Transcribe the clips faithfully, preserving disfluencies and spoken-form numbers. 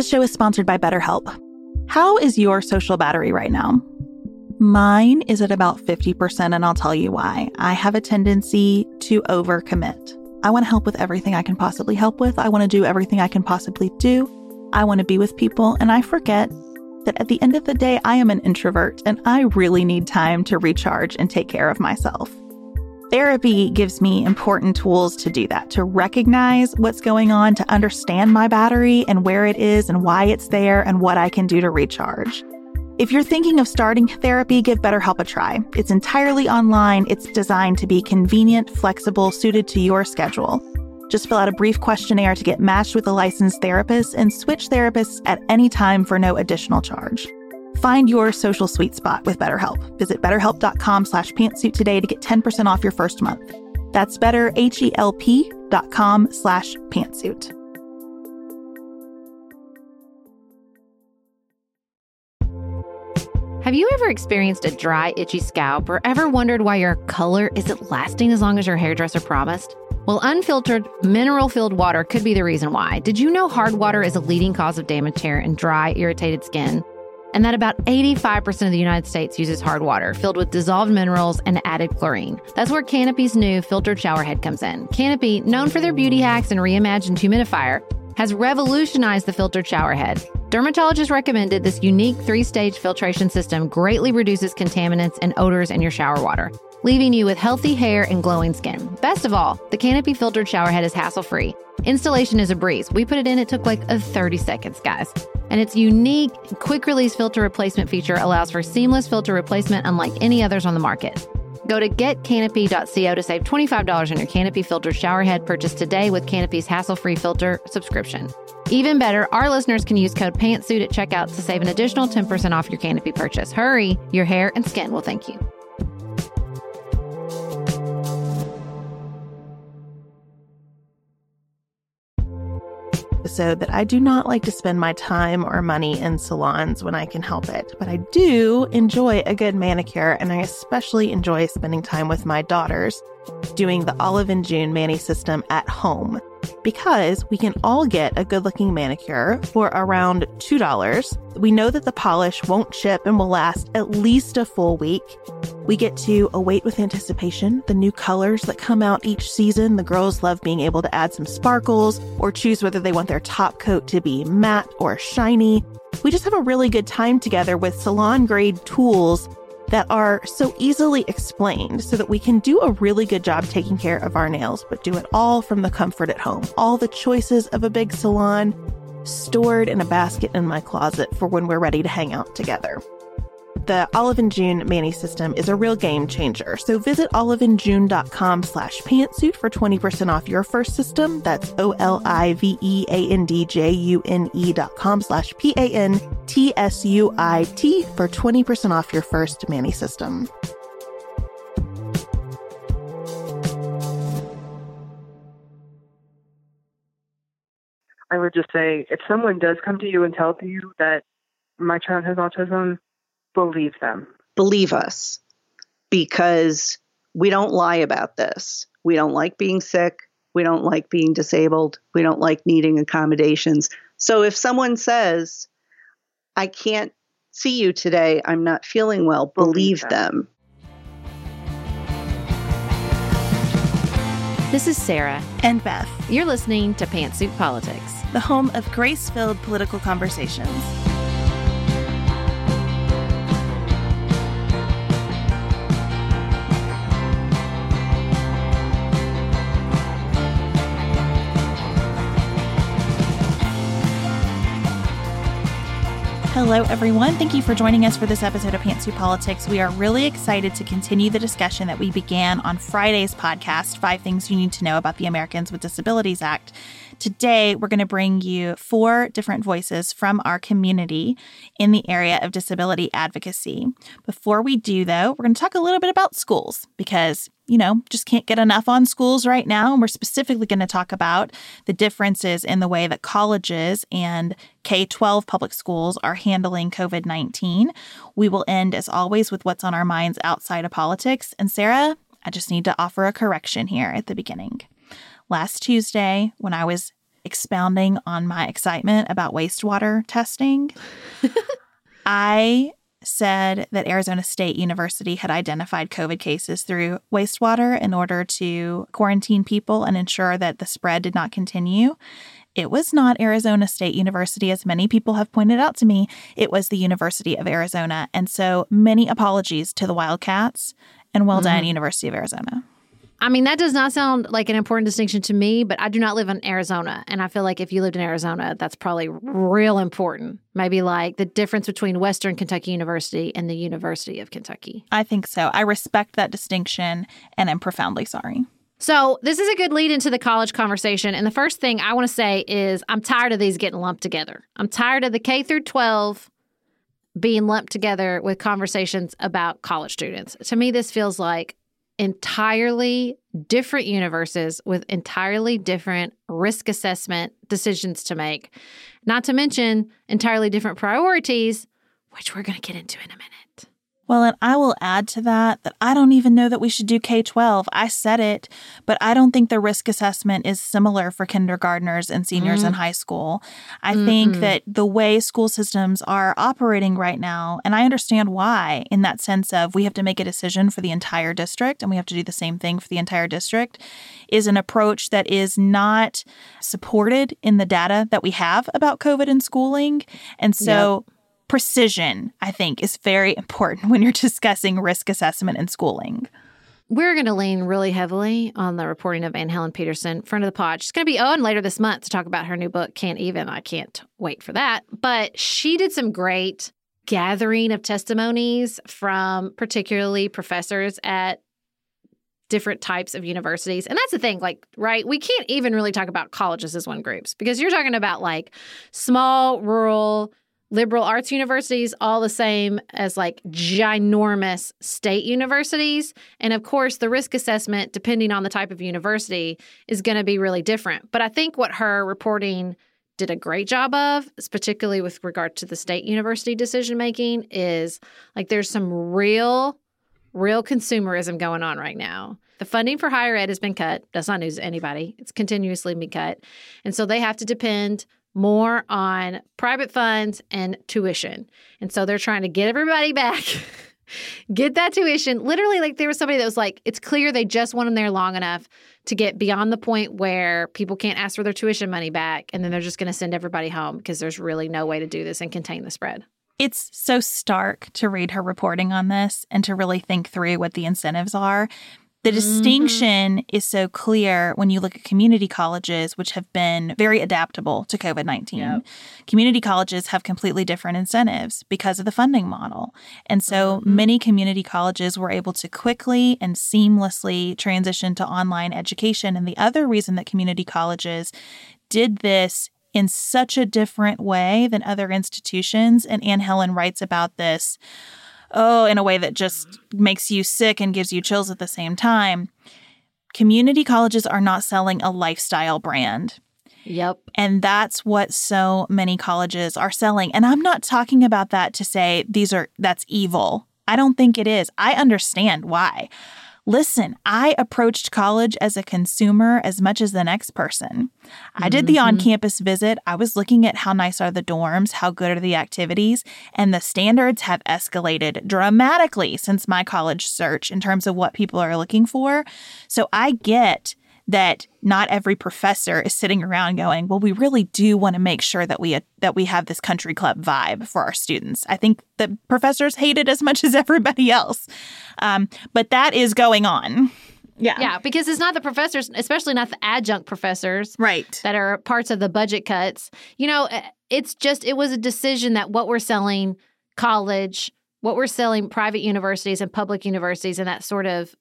This show is sponsored by BetterHelp. How is your social battery right now? Mine is at about fifty percent, and I'll tell you why. I have a tendency to overcommit. I want to help with everything I can possibly help with. I want to do everything I can possibly do. I want to be with people, and I forget that at the end of the day, I am an introvert, and I really need time to recharge and take care of myself. Therapy gives me important tools to do that, to recognize what's going on, to understand my battery and where it is and why it's there and what I can do to recharge. If you're thinking of starting therapy, give BetterHelp a try. It's entirely online. It's designed to be convenient, flexible, suited to your schedule. Just fill out a brief questionnaire to get matched with a licensed therapist and switch therapists at any time for no additional charge. Find your social sweet spot with BetterHelp. Visit betterhelp.com slash pantsuit today to get ten percent off your first month. That's betterhelp.com slash pantsuit. Have you ever experienced a dry, itchy scalp or ever wondered why your color isn't lasting as long as your hairdresser promised? Well, unfiltered, mineral-filled water could be the reason why. Did you know hard water is a leading cause of damaged hair and dry, irritated skin? And that about eighty-five percent of the United States uses hard water filled with dissolved minerals and added chlorine. That's where Canopy's new filtered shower head comes in. Canopy, known for their beauty hacks and reimagined humidifier, has revolutionized the filtered shower head. Dermatologists recommended this unique three-stage filtration system greatly reduces contaminants and odors in your shower water, leaving you with healthy hair and glowing skin. Best of all, the Canopy filtered shower head is hassle-free. Installation is a breeze. We put it in, it took like a thirty seconds, guys. And its unique quick-release filter replacement feature allows for seamless filter replacement unlike any others on the market. Go to get canopy dot co to save twenty-five dollars on your Canopy filtered shower head purchase today with Canopy's hassle-free filter subscription. Even better, our listeners can use code PANTSUIT at checkout to save an additional ten percent off your Canopy purchase. Hurry, your hair and skin will thank you. Episode that I do not like to spend my time or money in salons when I can help it, but I do enjoy a good manicure, and I especially enjoy spending time with my daughters doing the Olive and June Mani system at home, because we can all get a good-looking manicure for around two dollars. We know that the polish won't chip and will last at least a full week. We get to await with anticipation the new colors that come out each season. The girls love being able to add some sparkles or choose whether they want their top coat to be matte or shiny. We just have a really good time together with salon-grade tools that are so easily explained so that we can do a really good job taking care of our nails, but do it all from the comfort at home. All the choices of a big salon stored in a basket in my closet for when we're ready to hang out together. The Olive and June Mani system is a real game changer. So visit oliveandjune.com slash pantsuit for twenty percent off your first system. That's O-L-I-V-E-A-N-D-J-U-N-E dot com slash P-A-N-T-S-U-I-T for twenty percent off your first Mani system. I would just say, if someone does come to you and tell you that my child has autism, believe them. Believe us, because we don't lie about this. We don't like being sick. We don't like being disabled. We don't like needing accommodations. So if someone says, I can't see you today, I'm not feeling well, believe, believe them. This is Sarah and Beth. You're listening to Pantsuit Politics, the home of grace-filled political conversations. Hello, everyone. Thank you for joining us for this episode of Pantsuit Politics. We are really excited to continue the discussion that we began on Friday's podcast, Five Things You Need to Know About the Americans with Disabilities Act. Today, we're going to bring you four different voices from our community in the area of disability advocacy. Before we do, though, we're going to talk a little bit about schools because, you know, just can't get enough on schools right now. And we're specifically going to talk about the differences in the way that colleges and K twelve public schools are handling covid nineteen. We will end, as always, with what's on our minds outside of politics. And Sarah, I just need to offer a correction here at the beginning. Last Tuesday, when I was expounding on my excitement about wastewater testing. I said that Arizona State University had identified COVID cases through wastewater in order to quarantine people and ensure that the spread did not continue. It was not Arizona State University, as many people have pointed out to me. It was the University of Arizona. And so many apologies to the Wildcats, and well done, mm-hmm. University of Arizona. I mean, that does not sound like an important distinction to me, but I do not live in Arizona. And I feel like if you lived in Arizona, that's probably real important. Maybe like the difference between Western Kentucky University and the University of Kentucky. I think so. I respect that distinction, and I'm profoundly sorry. So this is a good lead into the college conversation. And the first thing I want to say is I'm tired of these getting lumped together. I'm tired of the K through twelve being lumped together with conversations about college students. To me, this feels like entirely different universes with entirely different risk assessment decisions to make, not to mention entirely different priorities, which we're going to get into in a minute. Well, and I will add to that that I don't even know that we should do K twelve. I said it, but I don't think the risk assessment is similar for kindergartners and seniors mm-hmm. in high school. I mm-hmm. think that the way school systems are operating right now, and I understand why, in that sense of we have to make a decision for the entire district and we have to do the same thing for the entire district, is an approach that is not supported in the data that we have about COVID and schooling. And so yep. precision, I think, is very important when you're discussing risk assessment and schooling. We're going to lean really heavily on the reporting of Anne Helen Petersen, friend of the pod. She's going to be on later this month to talk about her new book, Can't Even. I can't wait for that. But she did some great gathering of testimonies from particularly professors at different types of universities. And that's the thing, like, right, we can't even really talk about colleges as one groups because you're talking about like small, rural, liberal arts universities, all the same as like ginormous state universities. And of course, the risk assessment, depending on the type of university, is going to be really different. But I think what her reporting did a great job of, particularly with regard to the state university decision-making, is like there's some real, real consumerism going on right now. The funding for higher ed has been cut. That's not news to anybody. It's continuously been cut. And so they have to depend more on private funds and tuition. And so they're trying to get everybody back, get that tuition. Literally, like there was somebody that was like, it's clear they just want them there long enough to get beyond the point where people can't ask for their tuition money back. And then they're just going to send everybody home because there's really no way to do this and contain the spread. It's so stark to read her reporting on this and to really think through what the incentives are. The distinction mm-hmm. is so clear when you look at community colleges, which have been very adaptable to COVID nineteen. Yep. Community colleges have completely different incentives because of the funding model. And so mm-hmm. many community colleges were able to quickly and seamlessly transition to online education. And the other reason that community colleges did this in such a different way than other institutions, and Anne Helen writes about this Oh, in a way that just makes you sick and gives you chills at the same time. Community colleges are not selling a lifestyle brand. Yep. And that's what so many colleges are selling. And I'm not talking about that to say these are that's evil. I don't think it is. I understand why. Listen, I approached college as a consumer as much as the next person. I did the mm-hmm. on-campus visit. I was looking at how nice are the dorms, how good are the activities, and the standards have escalated dramatically since my college search in terms of what people are looking for. So I get that not every professor is sitting around going, well, we really do want to make sure that we that we have this country club vibe for our students. I think the professors hate it as much as everybody else. Um, but that is going on. Yeah. Yeah, because it's not the professors, especially not the adjunct professors. Right. That are parts of the budget cuts. You know, it's just, it was a decision that what we're selling college, what we're selling private universities and public universities and that sort of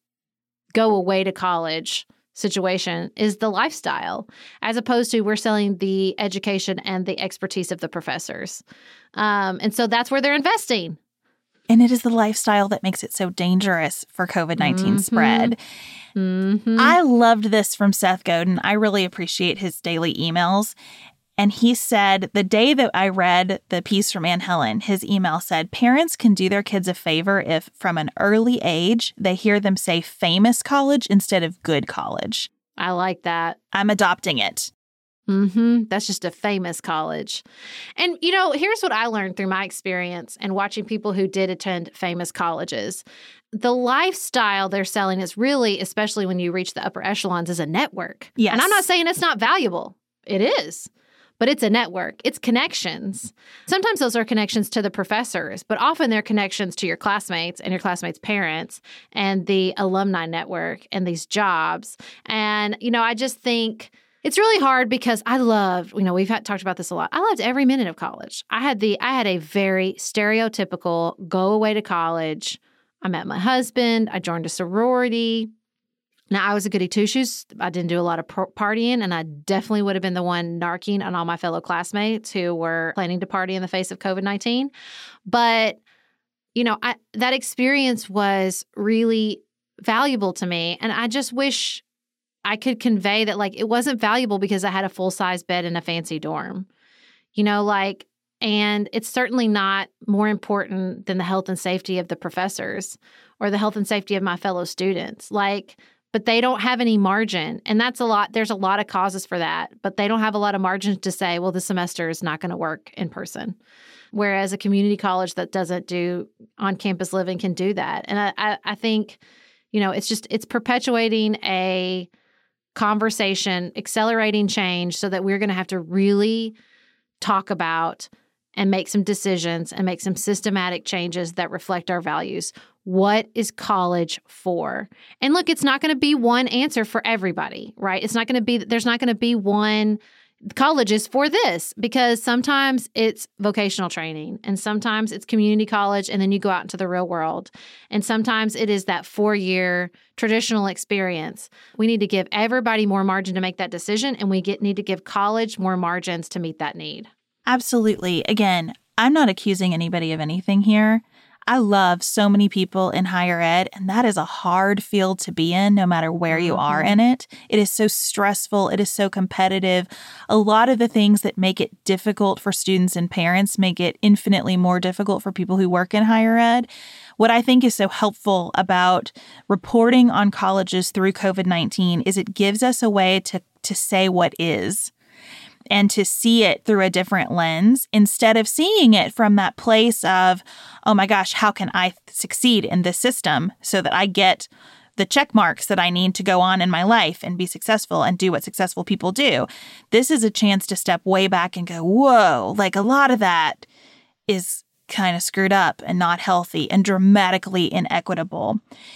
go away to college situation is the lifestyle, as opposed to we're selling the education and the expertise of the professors. Um, and so that's where they're investing. And it is the lifestyle that makes it so dangerous for COVID nineteen mm-hmm. spread. Mm-hmm. I loved this from Seth Godin. I really appreciate his daily emails. And he said, the day that I read the piece from Anne Helen, his email said, parents can do their kids a favor if from an early age they hear them say famous college instead of good college. I like that. I'm adopting it. Mm-hmm. That's just a famous college. And, you know, here's what I learned through my experience and watching people who did attend famous colleges. The lifestyle they're selling is really, especially when you reach the upper echelons, is a network. Yes. And I'm not saying it's not valuable. It is. But it's a network. It's connections. Sometimes those are connections to the professors, but often they're connections to your classmates and your classmates' parents and the alumni network and these jobs. And, you know, I just think it's really hard because I love, you know, we've had, talked about this a lot. I loved every minute of college. I had the, I had a very stereotypical go away to college. I met my husband. I joined a sorority. Now, I was a goody two-shoes. I didn't do a lot of par- partying, and I definitely would have been the one narking on all my fellow classmates who were planning to party in the face of COVID nineteen. But, you know, I, that experience was really valuable to me, and I just wish I could convey that, like, it wasn't valuable because I had a full-size bed in a fancy dorm. You know, like, and it's certainly not more important than the health and safety of the professors or the health and safety of my fellow students. Like, but they don't have any margin. And that's a lot. There's a lot of causes for that, but they don't have a lot of margin to say, well, this semester is not going to work in person. Whereas a community college that doesn't do on-campus living can do that. And I, I, I think, you know, it's just, it's perpetuating a conversation, accelerating change so that we're going to have to really talk about and make some decisions and make some systematic changes that reflect our values. What is college for? And look, it's not going to be one answer for everybody, right? It's not going to be, there's not going to be one college is for this, because sometimes it's vocational training and sometimes it's community college and then you go out into the real world. And sometimes it is that four-year traditional experience. We need to give everybody more margin to make that decision, and we get need to give college more margins to meet that need. Absolutely. Again, I'm not accusing anybody of anything here. I love so many people in higher ed, and that is a hard field to be in no matter where you are in it. It is so stressful. It is so competitive. A lot of the things that make it difficult for students and parents make it infinitely more difficult for people who work in higher ed. What I think is so helpful about reporting on colleges through COVID nineteen is it gives us a way to, to say what is, and to see it through a different lens instead of seeing it from that place of, oh my gosh, how can I succeed in this system so that I get the check marks that I need to go on in my life and be successful and do what successful people do. This is a chance to step way back and go, whoa, like a lot of that is kind of screwed up and not healthy and dramatically inequitable.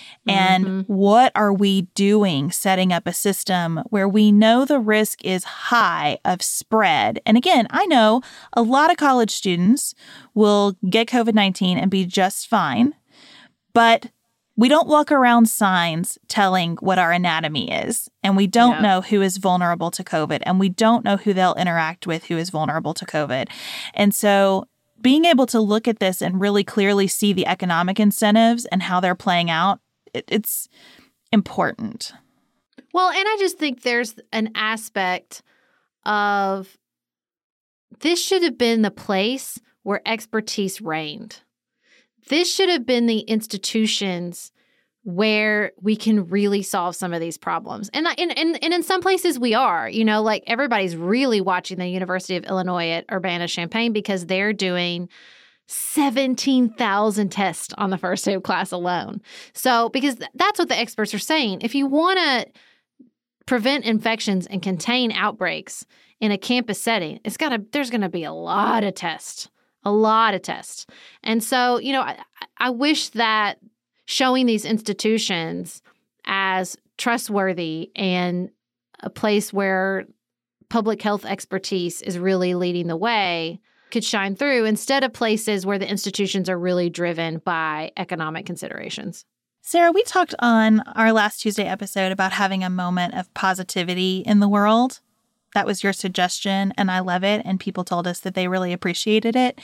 And mm-hmm. what are we doing setting up a system where we know the risk is high of spread? And again, I know a lot of college students will get COVID nineteen and be just fine, but we don't walk around signs telling what our anatomy is, and we don't yeah. know who is vulnerable to COVID, and we don't know who they'll interact with who is vulnerable to COVID. And so being able to look at this and really clearly see the economic incentives and how they're playing out, it, it's important. Well, and I just think there's an aspect of this should have been the place where expertise reigned. This should have been the institutions where we can really solve some of these problems. And, and, and, and in some places we are, you know, like everybody's really watching the University of Illinois at Urbana-Champaign because they're doing seventeen thousand tests on the first day of class alone. So, because that's what the experts are saying. If you want to prevent infections and contain outbreaks in a campus setting, it's got to, there's going to be a lot of tests, a lot of tests. And so, you know, I, I wish that showing these institutions as trustworthy and a place where public health expertise is really leading the way could shine through instead of places where the institutions are really driven by economic considerations. Sarah, we talked on our last Tuesday episode about having a moment of positivity in the world. That was your suggestion, and I love it, and people told us that they really appreciated it.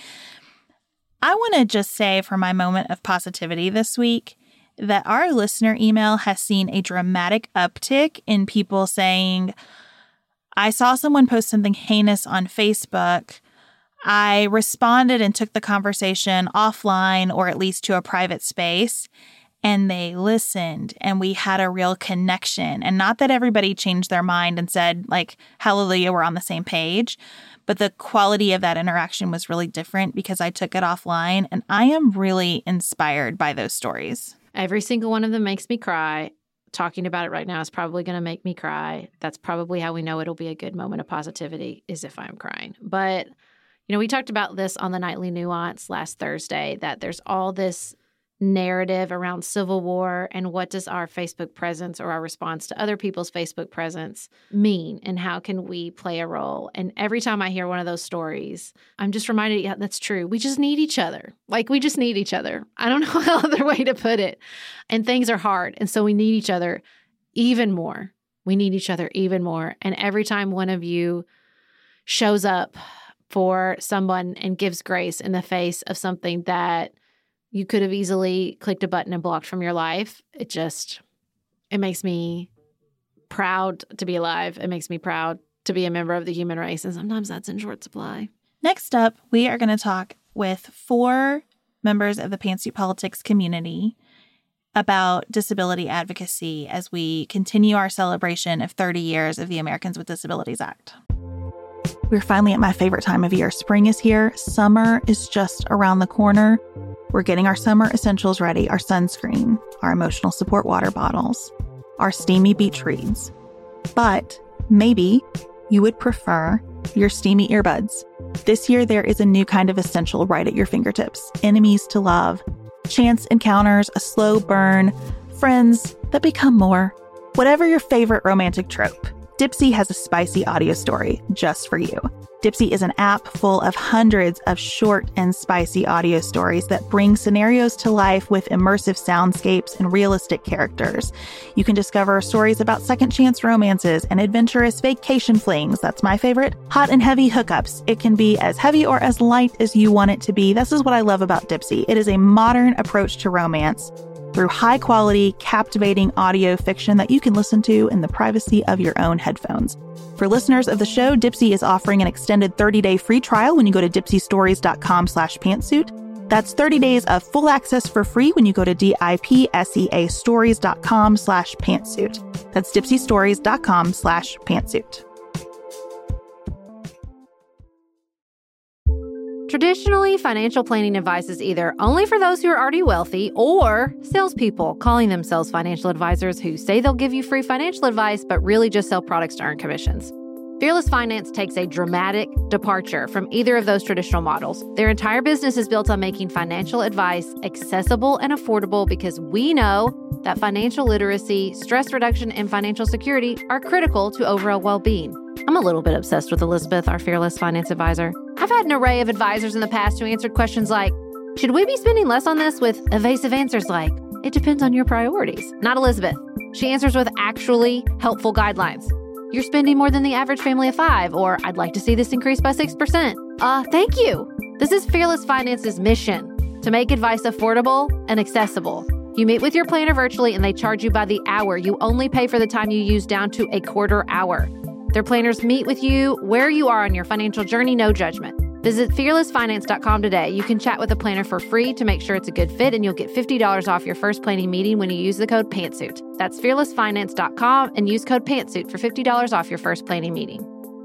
I want to just say for my moment of positivity this week that our listener email has seen a dramatic uptick in people saying, I saw someone post something heinous on Facebook. I responded and took the conversation offline or at least to a private space. and they listened and we had a real connection. And not that everybody changed their mind and said, like, hallelujah, we're on the same page. But the quality of that interaction was really different because I took it offline. And I am really inspired by those stories. Every single one of them makes me cry. Talking about it right now is probably going to make me cry. That's probably how we know it'll be a good moment of positivity, is if I'm crying. But, you know, we talked about this on the Nightly Nuance last Thursday, that there's all this narrative around civil war and what does our Facebook presence or our response to other people's Facebook presence mean, and how can we play a role? And every time I hear one of those stories, I'm just reminded, yeah, that's true. We just need each other. Like, we just need each other. I don't know how other way to put it. And things are hard. And so we need each other even more. We need each other even more. And every time one of you shows up for someone and gives grace in the face of something that you could have easily clicked a button and blocked from your life, it just, it makes me proud to be alive. It makes me proud to be a member of the human race. And sometimes that's in short supply. Next up, we are going to talk with four members of the Pantsuit Politics community about disability advocacy as we continue our celebration of thirty years of the Americans with Disabilities Act. We're finally at my favorite time of year. Spring is here. Summer is just around the corner. We're getting our summer essentials ready, our sunscreen, our emotional support water bottles, our steamy beach reads. But maybe you would prefer your steamy earbuds. This year, there is a new kind of essential right at your fingertips. Enemies to love, chance encounters, a slow burn, friends that become more. Whatever your favorite romantic trope, Dipsea has a spicy audio story just for you. Dipsea is an app full of hundreds of short and spicy audio stories that bring scenarios to life with immersive soundscapes and realistic characters. You can discover stories about second chance romances and adventurous vacation flings. That's my favorite. Hot and heavy hookups. It can be as heavy or as light as you want it to be. This is what I love about Dipsea. It is a modern approach to romance through high-quality, captivating audio fiction that you can listen to in the privacy of your own headphones. For listeners of the show, Dipsea is offering an extended thirty-day free trial when you go to dipseastories.com slash pantsuit. That's thirty days of full access for free when you go to D-I-P-S-E-A stories.com slash pantsuit. That's dipseastories.com slash pantsuit. Traditionally, financial planning advice is either only for those who are already wealthy or salespeople calling themselves financial advisors who say they'll give you free financial advice but really just sell products to earn commissions. Fearless Finance takes a dramatic departure from either of those traditional models. Their entire business is built on making financial advice accessible and affordable because we know that financial literacy, stress reduction, and financial security are critical to overall well-being. I'm a little bit obsessed with Elizabeth, our Fearless Finance advisor. I've had an array of advisors in the past who answered questions like, should we be spending less on this, with evasive answers like, it depends on your priorities. Not Elizabeth. She answers with actually helpful guidelines. You're spending more than the average family of five, or I'd like to see this increase by six percent. Uh, thank you. This is Fearless Finance's mission, to make advice affordable and accessible. You meet with your planner virtually and they charge you by the hour. You only pay for the time you use down to a quarter hour. Their planners meet with you where you are on your financial journey, no judgment. Visit fearless finance dot com today. You can chat with a planner for free to make sure it's a good fit, and you'll get fifty dollars off your first planning meeting when you use the code PANTSUIT. That's fearless finance dot com and use code PANTSUIT for fifty dollars off your first planning meeting.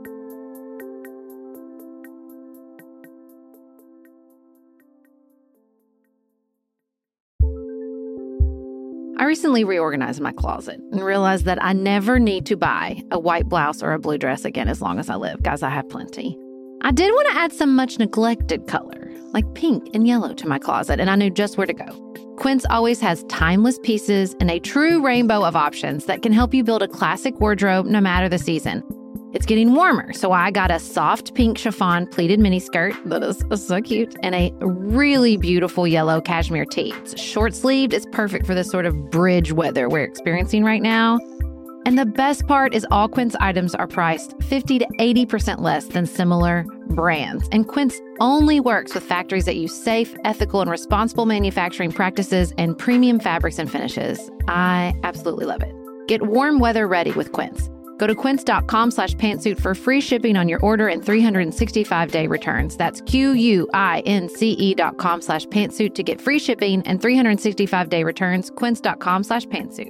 I recently reorganized my closet and realized that I never need to buy a white blouse or a blue dress again as long as I live. Guys, I have plenty. I did want to add some much neglected color, like pink and yellow, to my closet, and I knew just where to go. Quince always has timeless pieces and a true rainbow of options that can help you build a classic wardrobe no matter the season. It's getting warmer, so I got a soft pink chiffon pleated miniskirt that is so cute, and a really beautiful yellow cashmere tee. It's short-sleeved. It's perfect for this sort of bridge weather we're experiencing right now. And the best part is all Quince items are priced fifty to eighty percent less than similar brands. And Quince only works with factories that use safe, ethical, and responsible manufacturing practices and premium fabrics and finishes. I absolutely love it. Get warm weather ready with Quince. Go to quince.com slash pantsuit for free shipping on your order and three hundred sixty-five day returns. That's Q-U-I-N-C-E dot com slash pantsuit to get free shipping and three hundred sixty-five day returns. Quince.com slash pantsuit.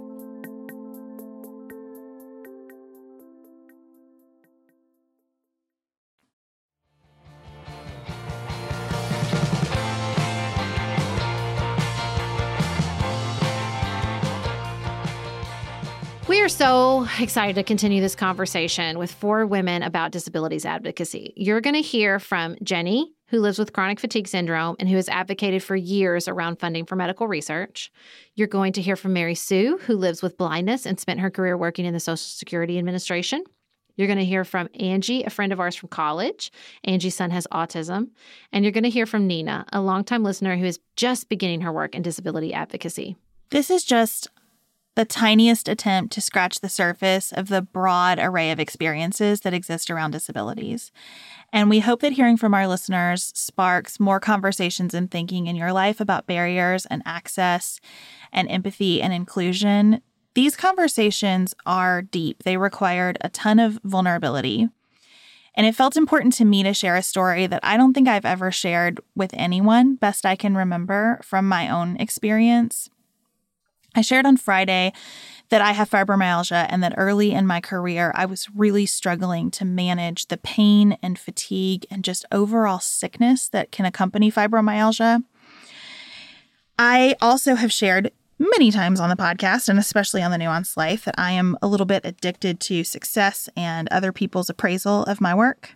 We are so excited to continue this conversation with four women about disabilities advocacy. You're going to hear from Jenny, who lives with chronic fatigue syndrome and who has advocated for years around funding for medical research. You're going to hear from Mary Sue, who lives with blindness and spent her career working in the Social Security Administration. You're going to hear from Angie, a friend of ours from college. Angie's son has autism. And you're going to hear from Nina, a longtime listener who is just beginning her work in disability advocacy. This is just the tiniest attempt to scratch the surface of the broad array of experiences that exist around disabilities. And we hope that hearing from our listeners sparks more conversations and thinking in your life about barriers and access and empathy and inclusion. These conversations are deep. They required a ton of vulnerability. And it felt important to me to share a story that I don't think I've ever shared with anyone, best I can remember from my own experience. I shared on Friday that I have fibromyalgia and that early in my career, I was really struggling to manage the pain and fatigue and just overall sickness that can accompany fibromyalgia. I also have shared many times on the podcast, and especially on the Nuanced Life, that I am a little bit addicted to success and other people's appraisal of my work.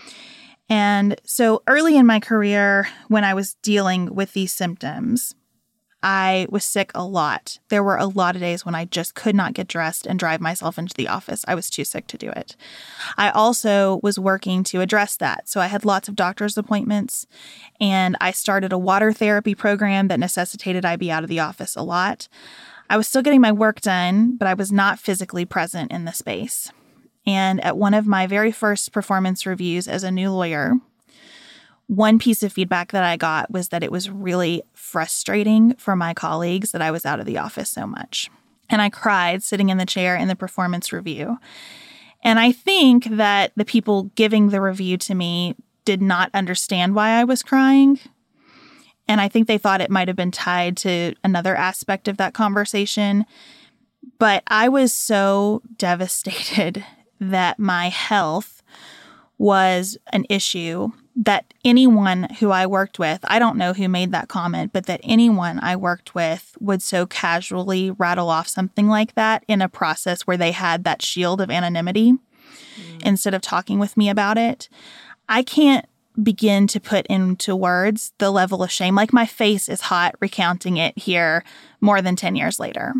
And so early in my career, when I was dealing with these symptoms, I was sick a lot. There were a lot of days when I just could not get dressed and drive myself into the office. I was too sick to do it. I also was working to address that. So I had lots of doctor's appointments, and I started a water therapy program that necessitated I be out of the office a lot. I was still getting my work done, but I was not physically present in the space. And at one of my very first performance reviews as a new lawyer, one piece of feedback that I got was that it was really frustrating for my colleagues that I was out of the office so much. And I cried sitting in the chair in the performance review. And I think that the people giving the review to me did not understand why I was crying. And I think they thought it might have been tied to another aspect of that conversation. But I was so devastated that my health was an issue, that anyone who I worked with, I don't know who made that comment, but that anyone I worked with would so casually rattle off something like that in a process where they had that shield of anonymity mm. instead of talking with me about it. I can't begin to put into words the level of shame. Like, my face is hot recounting it here more than ten years later.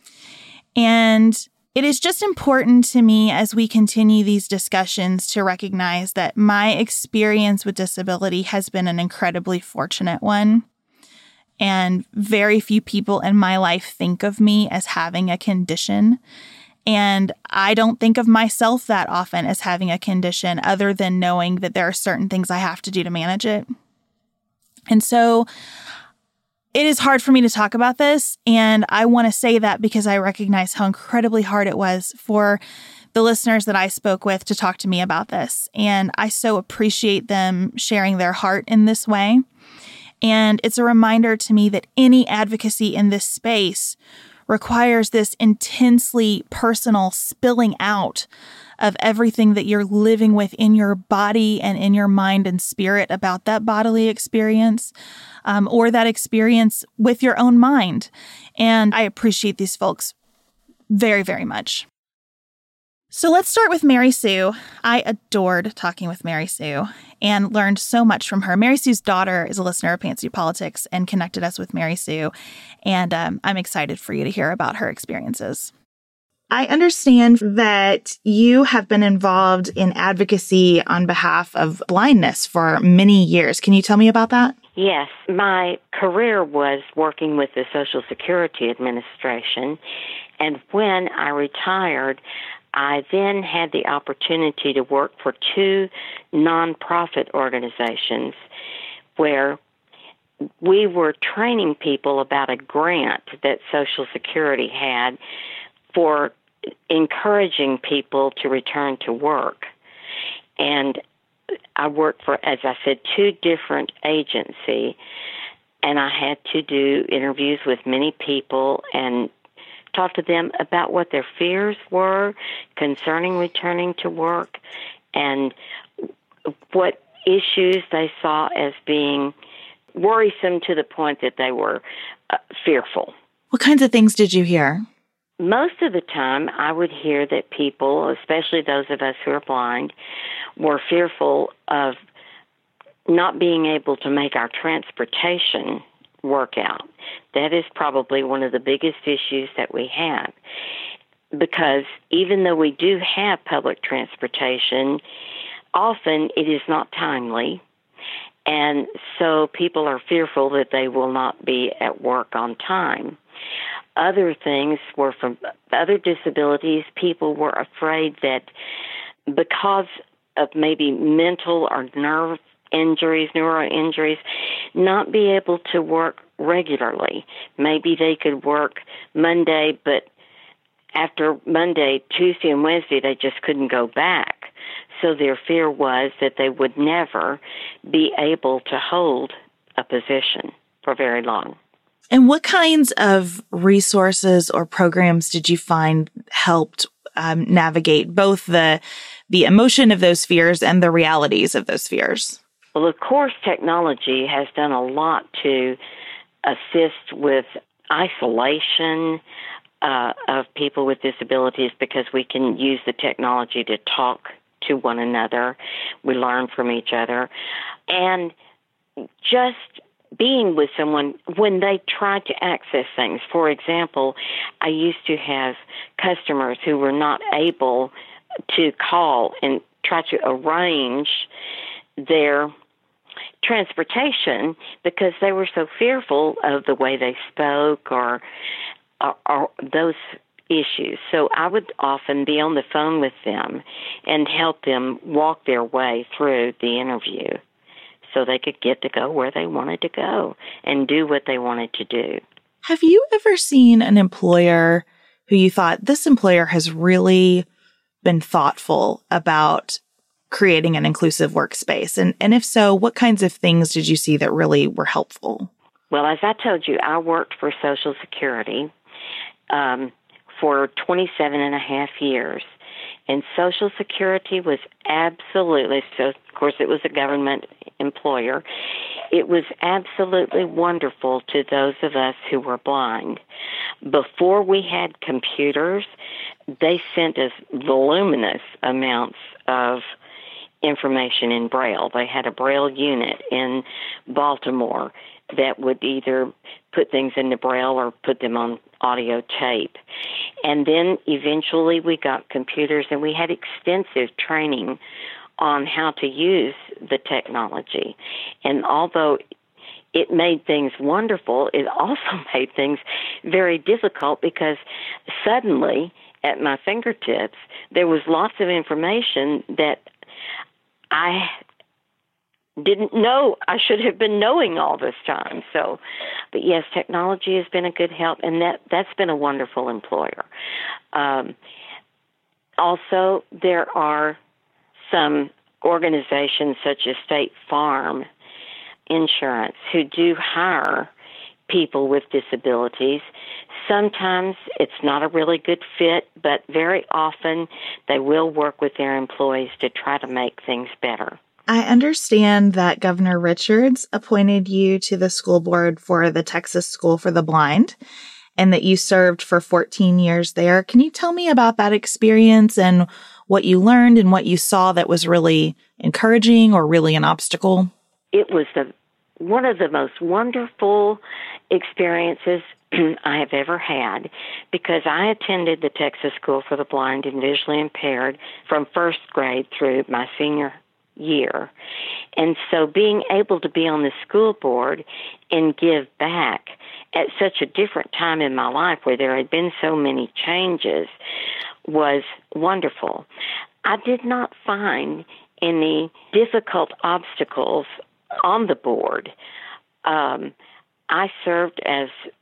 And it is just important to me as we continue these discussions to recognize that my experience with disability has been an incredibly fortunate one. And very few people in my life think of me as having a condition. And I don't think of myself that often as having a condition, other than knowing that there are certain things I have to do to manage it. And so it is hard for me to talk about this, and I want to say that because I recognize how incredibly hard it was for the listeners that I spoke with to talk to me about this. And I so appreciate them sharing their heart in this way. And it's a reminder to me that any advocacy in this space requires this intensely personal spilling out of everything that you're living with in your body and in your mind and spirit about that bodily experience, um, or that experience with your own mind. And I appreciate these folks very, very much. So let's start with Mary Sue. I adored talking with Mary Sue and learned so much from her. Mary Sue's daughter is a listener of Pantsuit Politics and connected us with Mary Sue. And um, I'm excited for you to hear about her experiences. I understand that you have been involved in advocacy on behalf of blindness for many years. Can you tell me about that? Yes. My career was working with the Social Security Administration. And when I retired, I then had the opportunity to work for two nonprofit organizations where we were training people about a grant that Social Security had for encouraging people to return to work. And I worked for, as I said, two different agencies, and I had to do interviews with many people and talk to them about what their fears were concerning returning to work and what issues they saw as being worrisome to the point that they were uh, fearful. What kinds of things did you hear? Most of the time, I would hear that people, especially those of us who are blind, were fearful of not being able to make our transportation work out. That is probably one of the biggest issues that we have, because even though we do have public transportation, often it is not timely, and so people are fearful that they will not be at work on time. Other things were from other disabilities. People were afraid that because of maybe mental or nerve injuries, neuro injuries, not be able to work regularly. Maybe they could work Monday, but after Monday, Tuesday, and Wednesday, they just couldn't go back. So their fear was that they would never be able to hold a position for very long. And what kinds of resources or programs did you find helped um, navigate both the the emotion of those fears and the realities of those fears? Well, of course, technology has done a lot to assist with isolation uh, of people with disabilities, because we can use the technology to talk to one another. We learn from each other. And just being with someone when they try to access things. For example, I used to have customers who were not able to call and try to arrange their transportation because they were so fearful of the way they spoke or, or, or those issues. So I would often be on the phone with them and help them walk their way through the interview so they could get to go where they wanted to go and do what they wanted to do. Have you ever seen an employer who you thought, this employer has really been thoughtful about creating an inclusive workspace? And, and if so, what kinds of things did you see that really were helpful? Well, as I told you, I worked for Social Security um, for twenty-seven and a half years. And Social Security was absolutely, so of course it was a government employer, it was absolutely wonderful to those of us who were blind. Before we had computers, they sent us voluminous amounts of information in Braille. They had a Braille unit in Baltimore that would either put things into Braille or put them on audio tape. And then eventually we got computers, and we had extensive training on how to use the technology. And although it made things wonderful, it also made things very difficult, because suddenly at my fingertips there was lots of information that I didn't know I should have been knowing all this time. So, but yes, technology has been a good help, and that, that's been a wonderful employer. Um, also, there are some organizations such as State Farm Insurance who do hire people with disabilities. Sometimes it's not a really good fit, but very often they will work with their employees to try to make things better. I understand that Governor Richards appointed you to the school board for the Texas School for the Blind, and that you served for fourteen years there. Can you tell me about that experience and what you learned and what you saw that was really encouraging or really an obstacle? It was the one of the most wonderful experiences I have ever had, because I attended the Texas School for the Blind and Visually Impaired from first grade through my senior year. And so being able to be on the school board and give back at such a different time in my life where there had been so many changes was wonderful. I did not find any difficult obstacles on the board. Um, I served as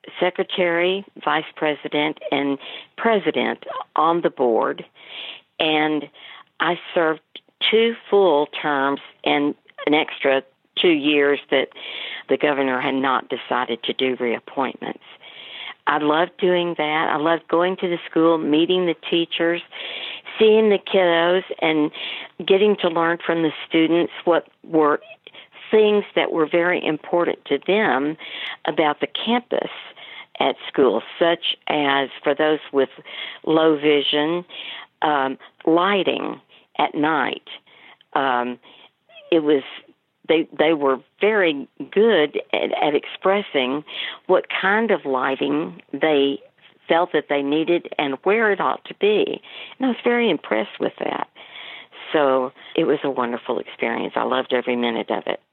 secretary, vice president, and president on the board, and I served two full terms and an extra two years that the governor had not decided to do reappointments. I loved doing that. I loved going to the school, meeting the teachers, seeing the kiddos, and getting to learn from the students what were things that were very important to them about the campus at school, such as, for those with low vision, um, lighting at night. Um, it was they they were very good at, at expressing what kind of lighting they felt that they needed and where it ought to be. And I was very impressed with that. So it was a wonderful experience. I loved every minute of it.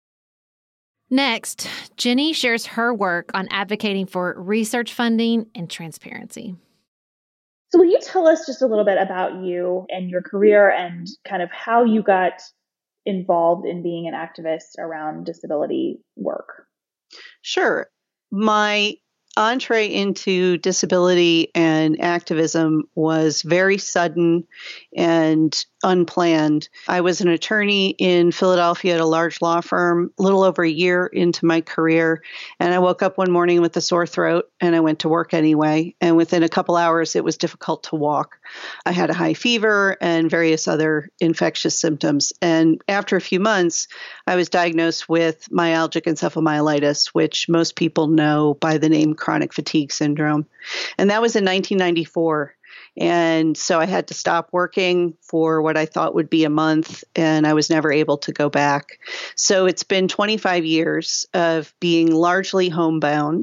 Next, Jenny shares her work on advocating for research funding and transparency. So will you tell us just a little bit about you and your career and kind of how you got involved in being an activist around disability work? Sure. My entree into disability and activism was very sudden and unplanned. I was an attorney in Philadelphia at a large law firm, a little over a year into my career, and I woke up one morning with a sore throat, and I went to work anyway. And within a couple hours, it was difficult to walk. I had a high fever and various other infectious symptoms. And after a few months, I was diagnosed with myalgic encephalomyelitis, which most people know by the name chronic fatigue syndrome. And that was in nineteen ninety-four. And so I had to stop working for what I thought would be a month, and I was never able to go back. So it's been twenty-five years of being largely homebound.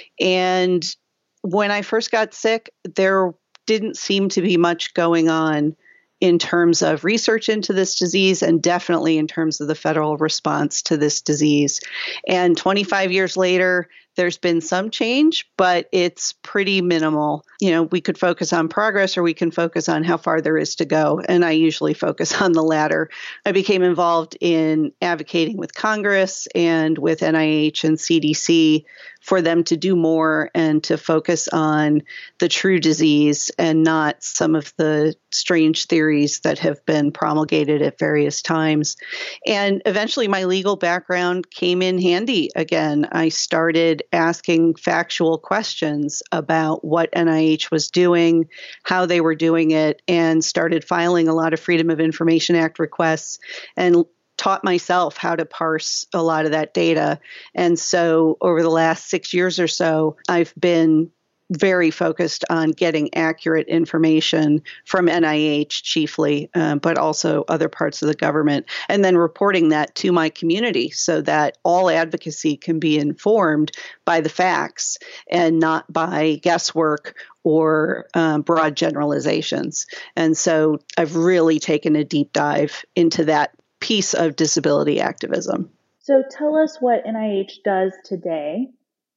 And when I first got sick, there didn't seem to be much going on in terms of research into this disease, and definitely in terms of the federal response to this disease. And twenty-five years later, there's been some change, but it's pretty minimal. You know, we could focus on progress or we can focus on how far there is to go. And I usually focus on the latter. I became involved in advocating with Congress and with N I H and C D C for them to do more and to focus on the true disease and not some of the strange theories that have been promulgated at various times. And eventually my legal background came in handy again. I started asking factual questions about what N I H was doing, how they were doing it, and started filing a lot of Freedom of Information Act requests and taught myself how to parse a lot of that data. And so over the last six years or so, I've been very focused on getting accurate information from N I H chiefly, um, but also other parts of the government, and then reporting that to my community so that all advocacy can be informed by the facts and not by guesswork or um, broad generalizations. And so I've really taken a deep dive into that piece of disability activism. So tell us what N I H does today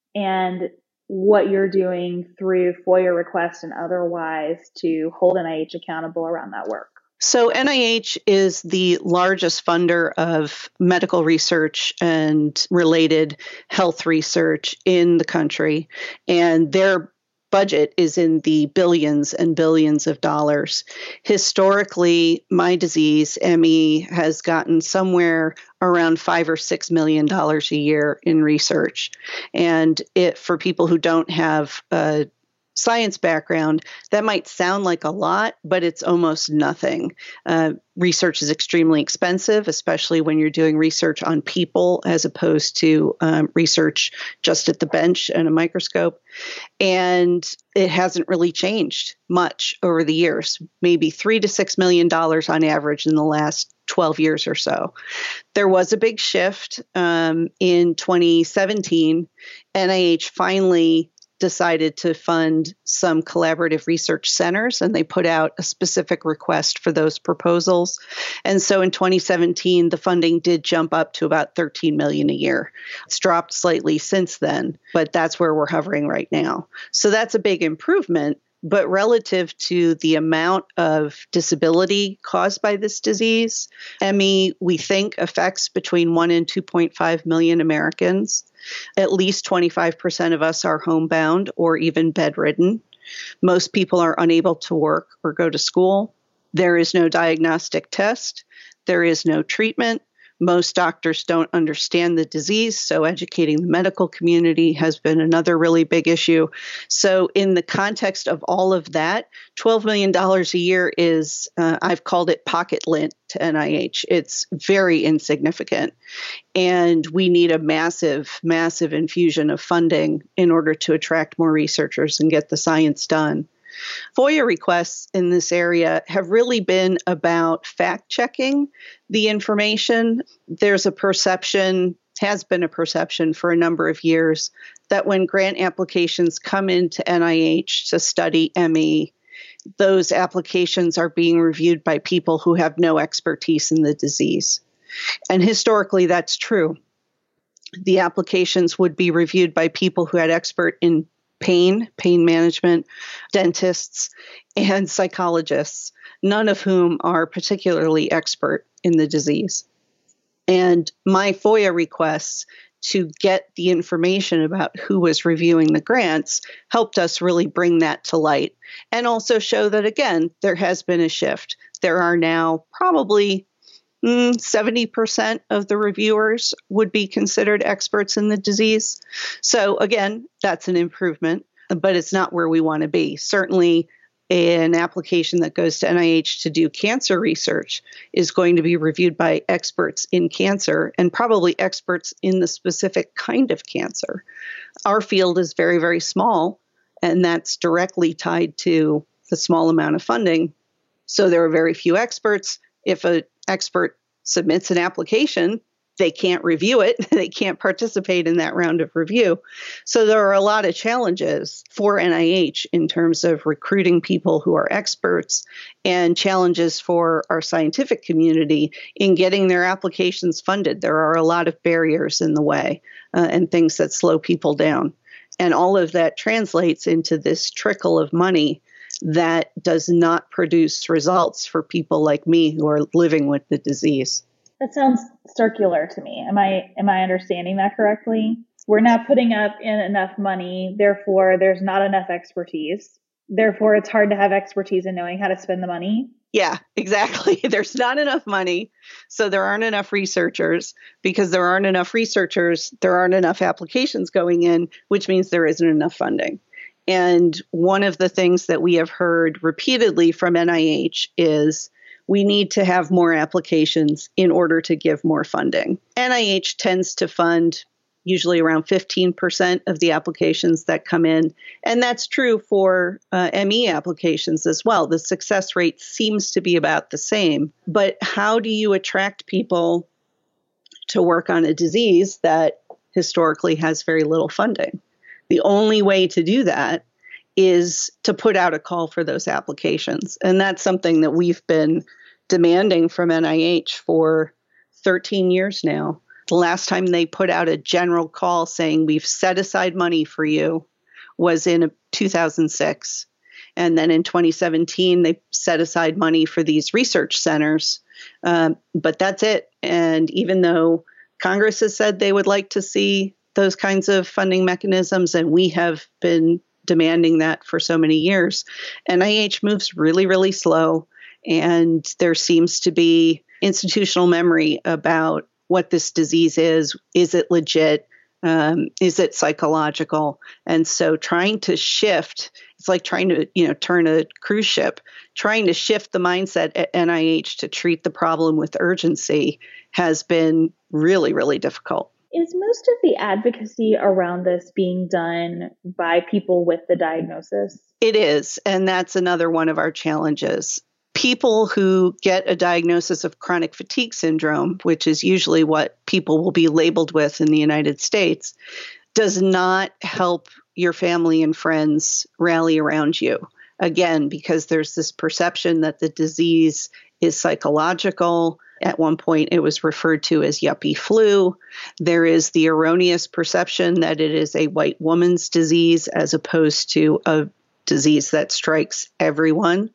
and what you're doing through FOIA requests and otherwise to hold N I H accountable around that work. So N I H is the largest funder of medical research and related health research in the country, and their budget is in the billions and billions of dollars. Historically, my disease, M E, has gotten somewhere around five or six million dollars a year in research. And it, for people who don't have a science background, that might sound like a lot, but it's almost nothing. Uh, research is extremely expensive, especially when you're doing research on people as opposed to um, research just at the bench and a microscope. And it hasn't really changed much over the years, maybe three to six million dollars on average in the last twelve years or so. There was a big shift um, in twenty seventeen. N I H finally decided to fund some collaborative research centers, and they put out a specific request for those proposals. And so in twenty seventeen, the funding did jump up to about thirteen million dollars a year. It's dropped slightly since then, but that's where we're hovering right now. So that's a big improvement. But relative to the amount of disability caused by this disease, M E, we think, affects between one and two point five million Americans. At least twenty-five percent of us are homebound or even bedridden. Most people are unable to work or go to school. There is no diagnostic test. There is no treatment. Most doctors don't understand the disease, so educating the medical community has been another really big issue. So in the context of all of that, twelve million dollars a year is, uh, I've called it pocket lint to N I H. It's very insignificant. And we need a massive, massive infusion of funding in order to attract more researchers and get the science done. FOIA requests in this area have really been about fact-checking the information. There's a perception, has been a perception for a number of years, that when grant applications come into N I H to study M E, those applications are being reviewed by people who have no expertise in the disease. And historically, that's true. The applications would be reviewed by people who had expert in pain, pain management, dentists, and psychologists, none of whom are particularly expert in the disease. And my FOIA requests to get the information about who was reviewing the grants helped us really bring that to light and also show that, again, there has been a shift. There are now probably Mm, seventy percent of the reviewers would be considered experts in the disease. So again, that's an improvement, but it's not where we want to be. Certainly, an application that goes to N I H to do cancer research is going to be reviewed by experts in cancer and probably experts in the specific kind of cancer. Our field is very, very small, and that's directly tied to the small amount of funding. So there are very few experts. If an expert submits an application, they can't review it. They can't participate in that round of review. So there are a lot of challenges for N I H in terms of recruiting people who are experts and challenges for our scientific community in getting their applications funded. There are a lot of barriers in the way uh, and things that slow people down. And all of that translates into this trickle of money that does not produce results for people like me who are living with the disease. That sounds circular to me. Am I am I understanding that correctly? We're not putting up in enough money, therefore there's not enough expertise. Therefore, it's hard to have expertise in knowing how to spend the money. Yeah, exactly. There's not enough money, so there aren't enough researchers. Because there aren't enough researchers, there aren't enough applications going in, which means there isn't enough funding. And one of the things that we have heard repeatedly from N I H is we need to have more applications in order to give more funding. N I H tends to fund usually around fifteen percent of the applications that come in. And that's true for uh, M E applications as well. The success rate seems to be about the same. But how do you attract people to work on a disease that historically has very little funding? The only way to do that is to put out a call for those applications. And that's something that we've been demanding from N I H for thirteen years now. The last time they put out a general call saying we've set aside money for you was in two thousand six. And then in twenty seventeen, they set aside money for these research centers. Um, but that's it. And even though Congress has said they would like to see those kinds of funding mechanisms, and we have been demanding that for so many years, N I H moves really, really slow, and there seems to be institutional memory about what this disease is. Is it legit? Um, is it psychological? And so trying to shift, it's like trying to, you know, turn a cruise ship, trying to shift the mindset at N I H to treat the problem with urgency has been really, really difficult. Is most of the advocacy around this being done by people with the diagnosis? It is, and that's another one of our challenges. People who get a diagnosis of chronic fatigue syndrome, which is usually what people will be labeled with in the United States, does not help your family and friends rally around you. Again, because there's this perception that the disease is psychological. At one point, it was referred to as yuppie flu. There is the erroneous perception that it is a white woman's disease as opposed to a disease that strikes everyone.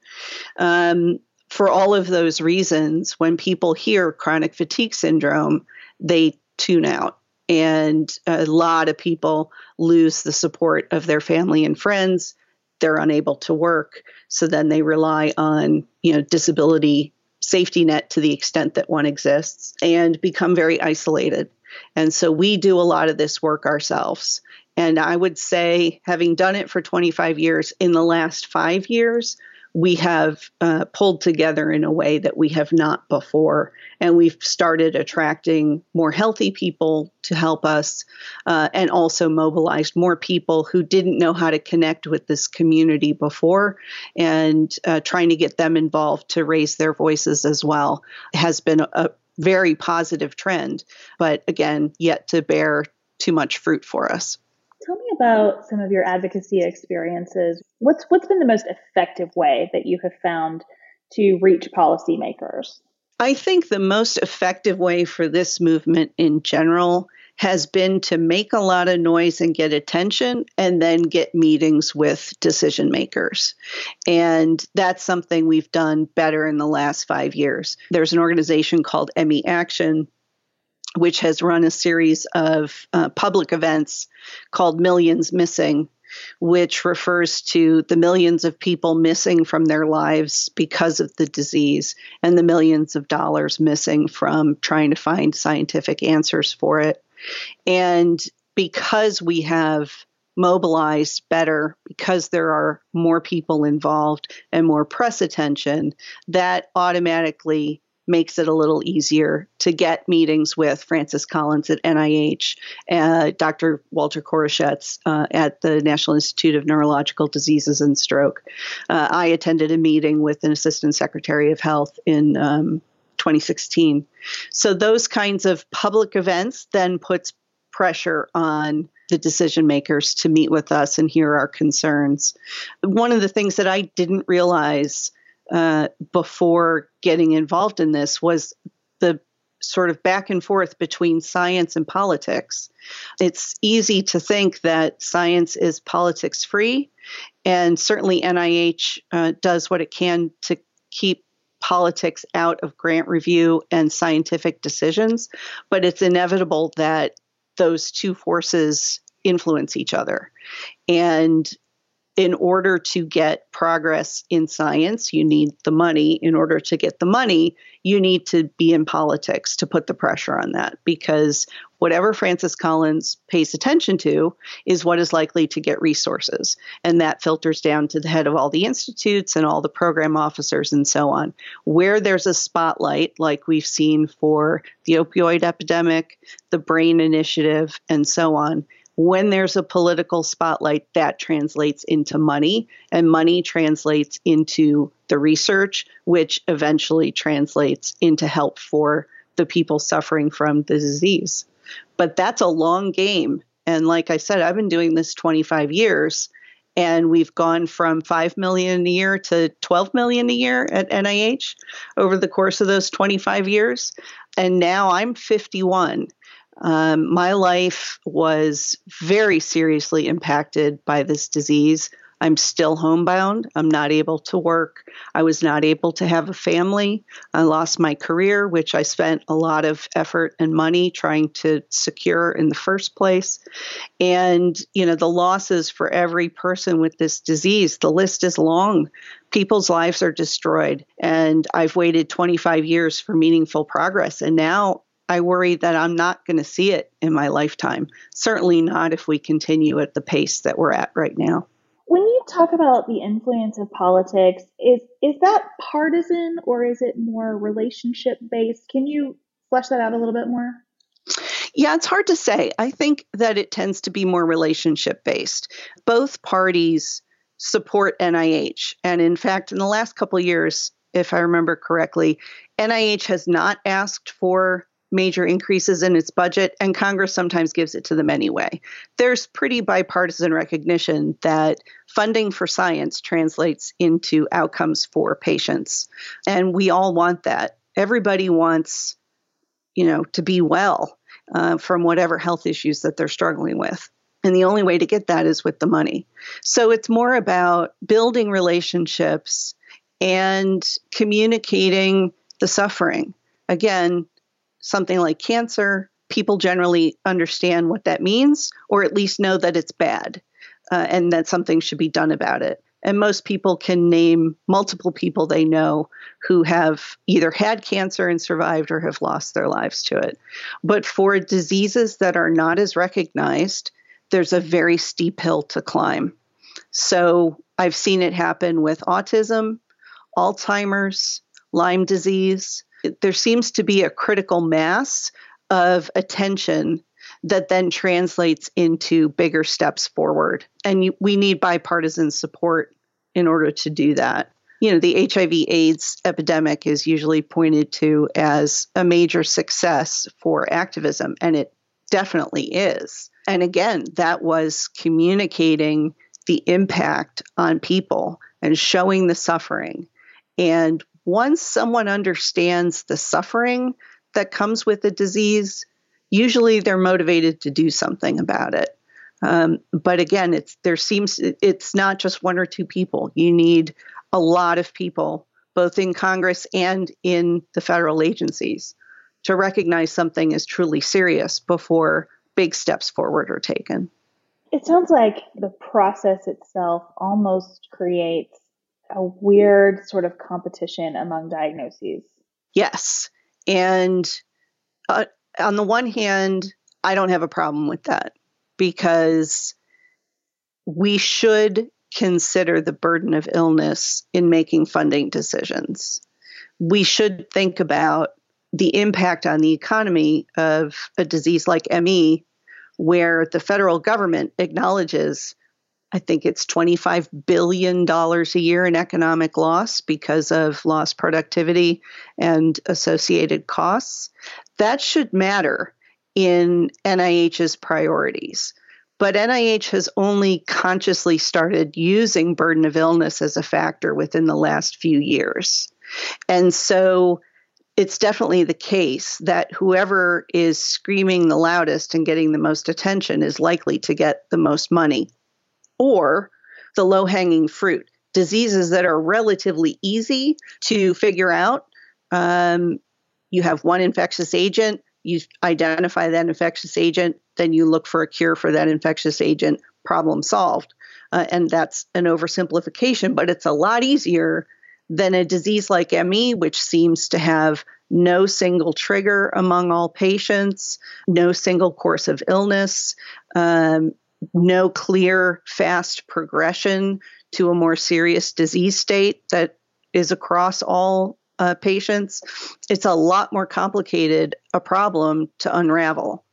Um, for all of those reasons, when people hear chronic fatigue syndrome, they tune out. And a lot of people lose the support of their family and friends. They're unable to work. So then they rely on, you know, disability safety net to the extent that one exists and become very isolated. And so we do a lot of this work ourselves. And I would say, having done it for twenty-five years, in the last five years, we have uh, pulled together in a way that we have not before. And we've started attracting more healthy people to help us uh, and also mobilized more people who didn't know how to connect with this community before, and uh, trying to get them involved to raise their voices as well has been a, a very positive trend, but again, yet to bear too much fruit for us. Tell me about some of your advocacy experiences. What's what's been the most effective way that you have found to reach policymakers? I think the most effective way for this movement in general has been to make a lot of noise and get attention and then get meetings with decision makers. And that's something we've done better in the last five years. There's an organization called M E Action, which has run a series of uh, public events called Millions Missing, which refers to the millions of people missing from their lives because of the disease and the millions of dollars missing from trying to find scientific answers for it. And because we have mobilized better, because there are more people involved and more press attention, that automatically makes it a little easier to get meetings with Francis Collins at N I H, uh, Doctor Walter Koroshetz uh, at the National Institute of Neurological Diseases and Stroke. Uh, I attended a meeting with an Assistant Secretary of Health in um, twenty sixteen. So those kinds of public events then puts pressure on the decision makers to meet with us and hear our concerns. One of the things that I didn't realize Uh, before getting involved in this was the sort of back and forth between science and politics. It's easy to think that science is politics free, and certainly N I H uh, does what it can to keep politics out of grant review and scientific decisions, but it's inevitable that those two forces influence each other. And in order to get progress in science, you need the money. In order to get the money, you need to be in politics to put the pressure on that, because whatever Francis Collins pays attention to is what is likely to get resources. And that filters down to the head of all the institutes and all the program officers and so on. Where there's a spotlight, like we've seen for the opioid epidemic, the BRAIN initiative, and so on, when there's a political spotlight, that translates into money, and money translates into the research, which eventually translates into help for the people suffering from the disease. But that's a long game. And like I said, I've been doing this twenty-five years, and we've gone from five million dollars a year to twelve million dollars a year at N I H over the course of those twenty-five years. And now I'm fifty-one. Um, my life was very seriously impacted by this disease. I'm still homebound. I'm not able to work. I was not able to have a family. I lost my career, which I spent a lot of effort and money trying to secure in the first place. And, you know, the losses for every person with this disease, the list is long. People's lives are destroyed. And I've waited twenty-five years for meaningful progress. And now I worry that I'm not going to see it in my lifetime. Certainly not if we continue at the pace that we're at right now. When you talk about the influence of politics, is is that partisan or is it more relationship based? Can you flesh that out a little bit more? Yeah, it's hard to say. I think that it tends to be more relationship based. Both parties support N I H. And in fact, in the last couple of years, if I remember correctly, N I H has not asked for major increases in its budget, and Congress sometimes gives it to them anyway. There's pretty bipartisan recognition that funding for science translates into outcomes for patients. And we all want that. Everybody wants, you know, to be well uh, from whatever health issues that they're struggling with. And the only way to get that is with the money. So it's more about building relationships and communicating the suffering. Again, something like cancer, people generally understand what that means, or at least know that it's bad uh, and that something should be done about it. And most people can name multiple people they know who have either had cancer and survived or have lost their lives to it. But for diseases that are not as recognized, there's a very steep hill to climb. So I've seen it happen with autism, Alzheimer's, Lyme disease. There seems to be a critical mass of attention that then translates into bigger steps forward. And you, we need bipartisan support in order to do that. You know, the H I V AIDS epidemic is usually pointed to as a major success for activism, and it definitely is. And again, that was communicating the impact on people and showing the suffering. And once someone understands the suffering that comes with the disease, usually they're motivated to do something about it. Um, but again, it's there seems it's not just one or two people. You need a lot of people, both in Congress and in the federal agencies, to recognize something is truly serious before big steps forward are taken. It sounds like the process itself almost creates a weird sort of competition among diagnoses. Yes. And uh, on the one hand, I don't have a problem with that because we should consider the burden of illness in making funding decisions. We should think about the impact on the economy of a disease like M E, where the federal government acknowledges, I think it's twenty-five billion dollars a year in economic loss because of lost productivity and associated costs. That should matter in N I H's priorities. But N I H has only consciously started using burden of illness as a factor within the last few years. And so it's definitely the case that whoever is screaming the loudest and getting the most attention is likely to get the most money. Or the low-hanging fruit, diseases that are relatively easy to figure out. Um, you have one infectious agent, you identify that infectious agent, then you look for a cure for that infectious agent, problem solved. Uh, and that's an oversimplification, but it's a lot easier than a disease like M E, which seems to have no single trigger among all patients, no single course of illness, um, no clear, fast progression to a more serious disease state that is across all uh, patients. It's a lot more complicated a problem to unravel.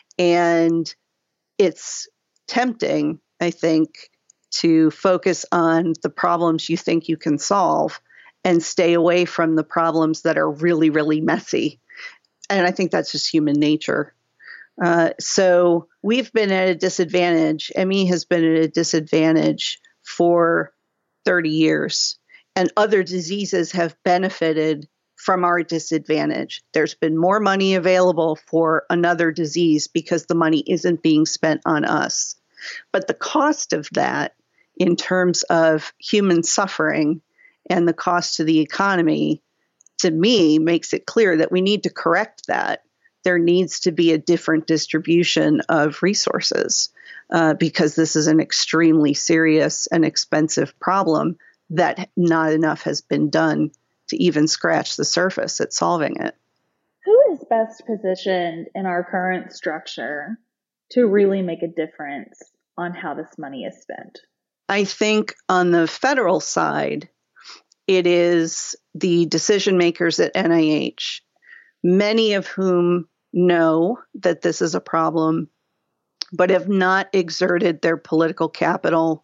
And it's tempting, I think, to focus on the problems you think you can solve and stay away from the problems that are really, really messy. And I think that's just human nature. Uh, so we've been at a disadvantage. M E has been at a disadvantage for thirty years, and other diseases have benefited from our disadvantage. There's been more money available for another disease because the money isn't being spent on us. But the cost of that in terms of human suffering and the cost to the economy, to me, makes it clear that we need to correct that. There needs to be a different distribution of resources uh, because this is an extremely serious and expensive problem that not enough has been done to even scratch the surface at solving it. Who is best positioned in our current structure to really make a difference on how this money is spent? I think on the federal side, it is the decision makers at N I H, many of whom know that this is a problem, but have not exerted their political capital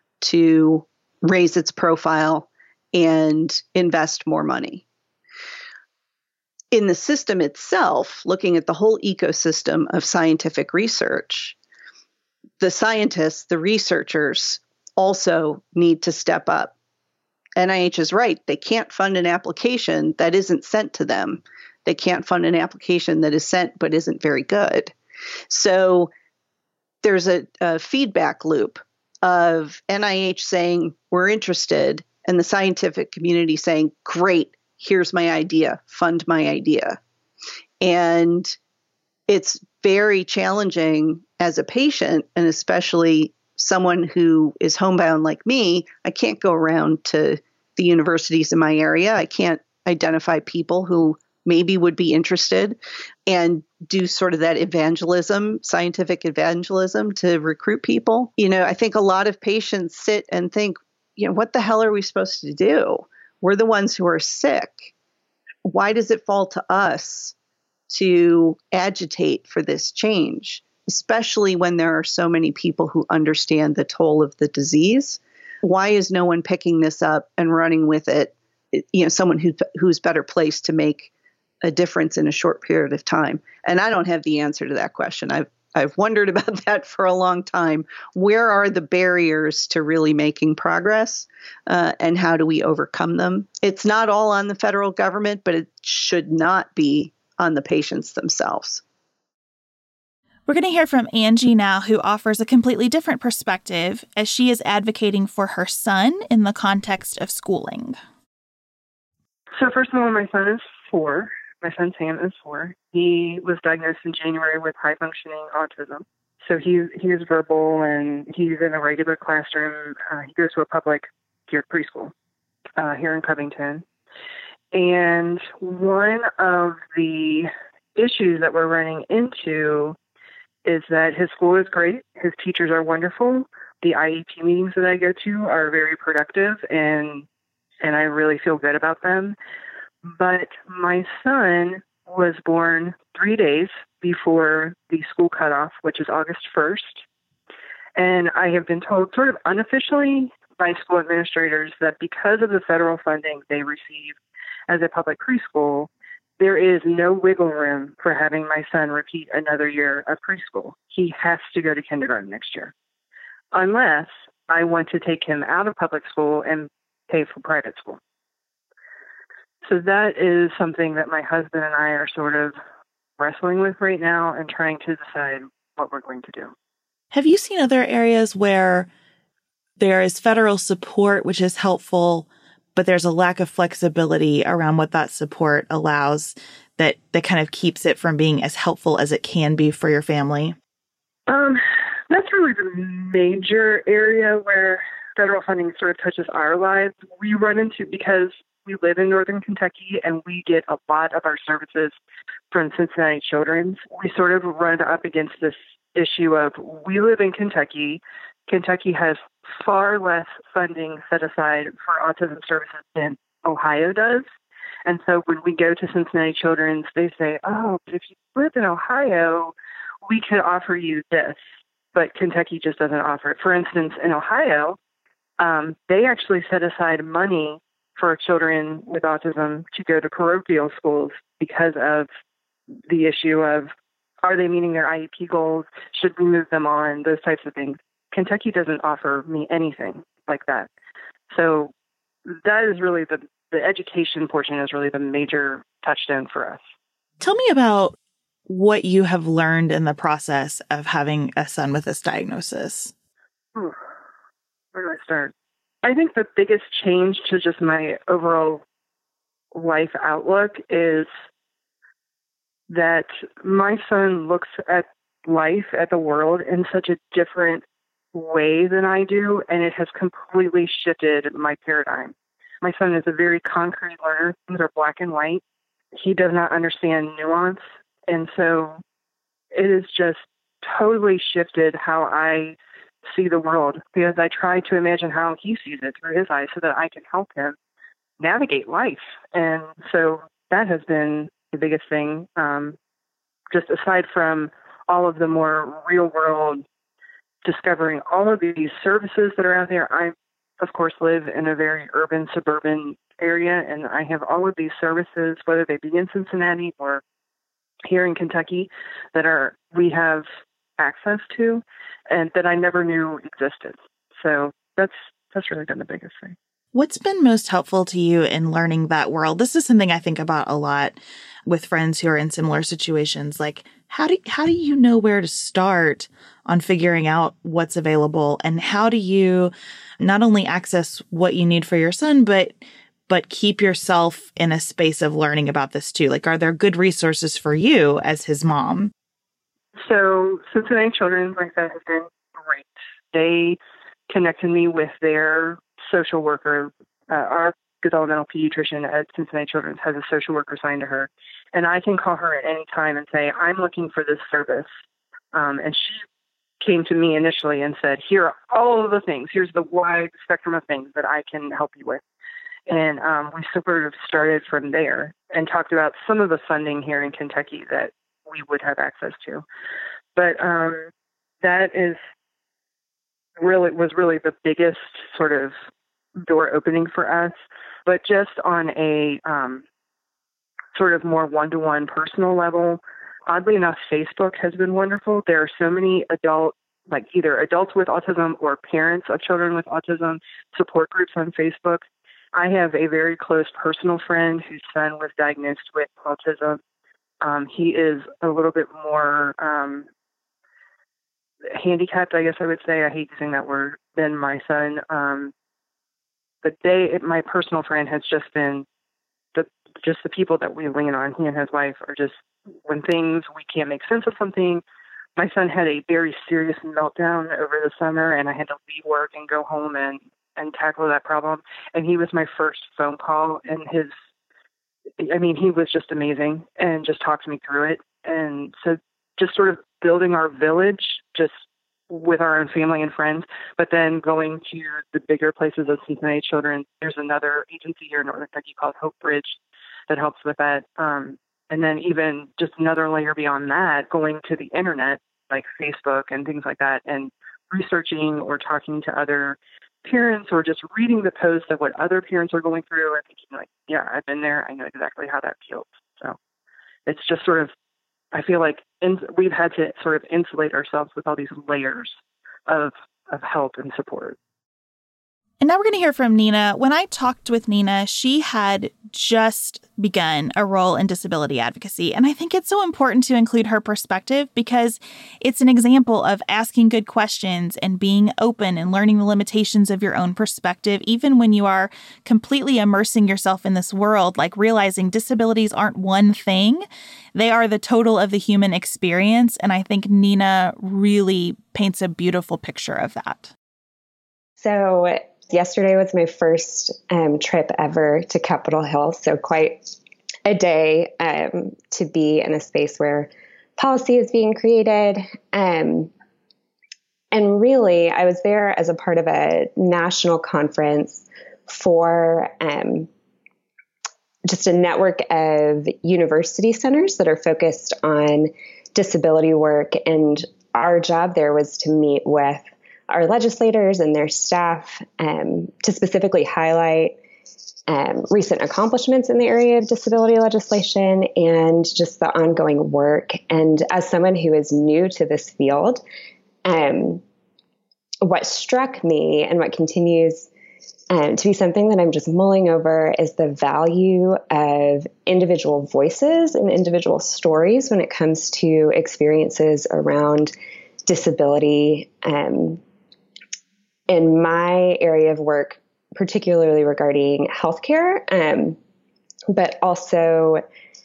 to raise its profile and invest more money. In the system itself, looking at the whole ecosystem of scientific research, the scientists, the researchers also need to step up. N I H is right. They can't fund an application that isn't sent to them. They can't fund an application that is sent but isn't very good. So there's a, a feedback loop of N I H saying, we're interested, and the scientific community saying, great, here's my idea, fund my idea. And it's very challenging as a patient, and especially someone who is homebound like me. I can't go around to the universities in my area. I can't identify people who maybe would be interested and do sort of that evangelism, scientific evangelism to recruit people. You know, I think a lot of patients sit and think, you know, what the hell are we supposed to do? We're the ones who are sick. Why does it fall to us to agitate for this change, especially when there are so many people who understand the toll of the disease? Why is no one picking this up and running with it? You know, someone who, who's better placed to make a difference in a short period of time. And I don't have the answer to that question. I've I've wondered about that for a long time. Where are the barriers to really making progress, uh, and how do we overcome them? It's not all on the federal government, but it should not be on the patients themselves. We're going to hear from Angie now, who offers a completely different perspective as she is advocating for her son in the context of schooling. So first of all, my son is four. My son Sam is four. He was diagnosed in January with high-functioning autism. So he, he is verbal, and he's in a regular classroom. Uh, he goes to a public geared preschool uh, here in Covington. And one of the issues that we're running into is that his school is great. His teachers are wonderful. The I E P meetings that I go to are very productive, and and I really feel good about them. But my son was born three days before the school cutoff, which is August first. And I have been told sort of unofficially by school administrators that because of the federal funding they receive as a public preschool, there is no wiggle room for having my son repeat another year of preschool. He has to go to kindergarten next year, unless I want to take him out of public school and pay for private school. So that is something that my husband and I are sort of wrestling with right now and trying to decide what we're going to do. Have you seen other areas where there is federal support, which is helpful, but there's a lack of flexibility around what that support allows that, that kind of keeps it from being as helpful as it can be for your family? Um, that's really the major area where federal funding sort of touches our lives. We run into, because we live in Northern Kentucky and we get a lot of our services from Cincinnati Children's, we sort of run up against this issue of we live in Kentucky. Kentucky has far less funding set aside for autism services than Ohio does. And so when we go to Cincinnati Children's, they say, oh, but if you live in Ohio, we can offer you this. But Kentucky just doesn't offer it. For instance, in Ohio, um, they actually set aside money for children with autism to go to parochial schools because of the issue of, are they meeting their I E P goals? Should we move them on? Those types of things. Kentucky doesn't offer me anything like that. So that is really the, the education portion is really the major touchstone for us. Tell me about what you have learned in the process of having a son with this diagnosis. Where do I start? I think the biggest change to just my overall life outlook is that my son looks at life, at the world, in such a different way than I do, and it has completely shifted my paradigm. My son is a very concrete learner. Things are black and white. He does not understand nuance, and so it has just totally shifted how I see the world, because I try to imagine how he sees it through his eyes so that I can help him navigate life. And so that has been the biggest thing, um, just aside from all of the more real world, discovering all of these services that are out there. I, of course, live in a very urban, suburban area, and I have all of these services, whether they be in Cincinnati or here in Kentucky, that are we have access to and that I never knew existed. So that's that's really been the biggest thing. What's been most helpful to you in learning that world? This is something I think about a lot with friends who are in similar situations. Like, how do how do you know where to start on figuring out what's available, and how do you not only access what you need for your son, but but keep yourself in a space of learning about this too? Like, are there good resources for you as his mom? So Cincinnati Children's, like that, has been great. They connected me with their social worker. Uh, our developmental pediatrician at Cincinnati Children's has a social worker assigned to her. And I can call her at any time and say, I'm looking for this service. Um, and she came to me initially and said, here are all of the things. Here's the wide spectrum of things that I can help you with. And um, we sort of started from there and talked about some of the funding here in Kentucky that we would have access to. But um, that is really was really the biggest sort of door opening for us. But just on a um, sort of more one-to-one personal level, oddly enough, Facebook has been wonderful. There are so many adult, like either adults with autism or parents of children with autism support groups on Facebook. I have a very close personal friend whose son was diagnosed with autism. Um, he is a little bit more um, handicapped, I guess I would say. I hate using that word, than my son. Um, but they, my personal friend has just been the just the people that we lean on. He and his wife are just, when things, we can't make sense of something. My son had a very serious meltdown over the summer, and I had to leave work and go home and, and tackle that problem. And he was my first phone call, and his, I mean, he was just amazing and just talked me through it. And so just sort of building our village just with our own family and friends, but then going to the bigger places of Cincinnati Children. There's another agency here in Northern Kentucky called Hope Bridge that helps with that. Um, and then even just another layer beyond that, going to the internet, like Facebook and things like that, and researching or talking to other parents or just reading the posts of what other parents are going through and thinking like, yeah, I've been there. I know exactly how that feels. So it's just sort of, I feel like in, we've had to sort of insulate ourselves with all these layers of of help and support. And now we're going to hear from Nina. When I talked with Nina, she had just begun a role in disability advocacy. And I think it's so important to include her perspective because it's an example of asking good questions and being open and learning the limitations of your own perspective, even when you are completely immersing yourself in this world, like realizing disabilities aren't one thing. They are the total of the human experience. And I think Nina really paints a beautiful picture of that. So yesterday was my first um, trip ever to Capitol Hill, so quite a day um, to be in a space where policy is being created. Um, and really, I was there as a part of a national conference for um, just a network of university centers that are focused on disability work. And our job there was to meet with our legislators and their staff um, to specifically highlight um, recent accomplishments in the area of disability legislation and just the ongoing work. And as someone who is new to this field, um, what struck me and what continues um, to be something that I'm just mulling over is the value of individual voices and individual stories when it comes to experiences around disability. Um, in my area of work, particularly regarding healthcare, um, but also,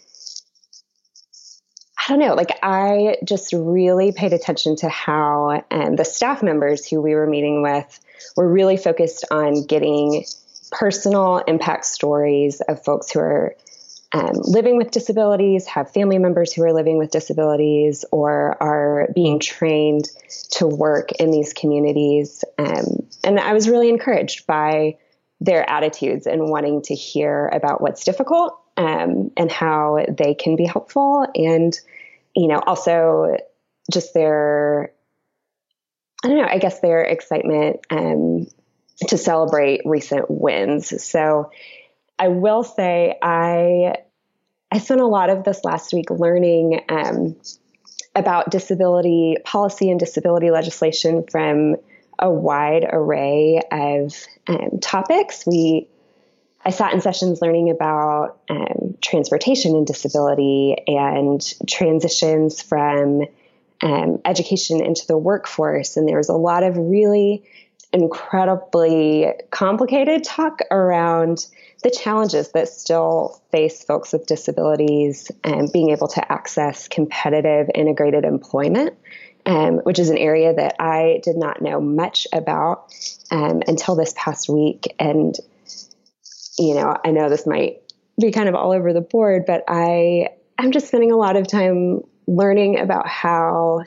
I don't know, like I just really paid attention to how um, the staff members who we were meeting with were really focused on getting personal impact stories of folks who are um, living with disabilities, have family members who are living with disabilities, or are being trained to work in these communities. Um, and I was really encouraged by their attitudes and wanting to hear about what's difficult um, and how they can be helpful. And, you know, also just their, I don't know, I guess their excitement um, to celebrate recent wins. So I will say I I spent a lot of this last week learning um, about disability policy and disability legislation from a wide array of um, topics. We I sat in sessions learning about um, transportation and disability and transitions from um, education into the workforce. And there was a lot of really incredibly complicated talk around the challenges that still face folks with disabilities and being able to access competitive integrated employment, um, which is an area that I did not know much about um, until this past week. And you know, I know this might be kind of all over the board, but I, I'm just spending a lot of time learning about how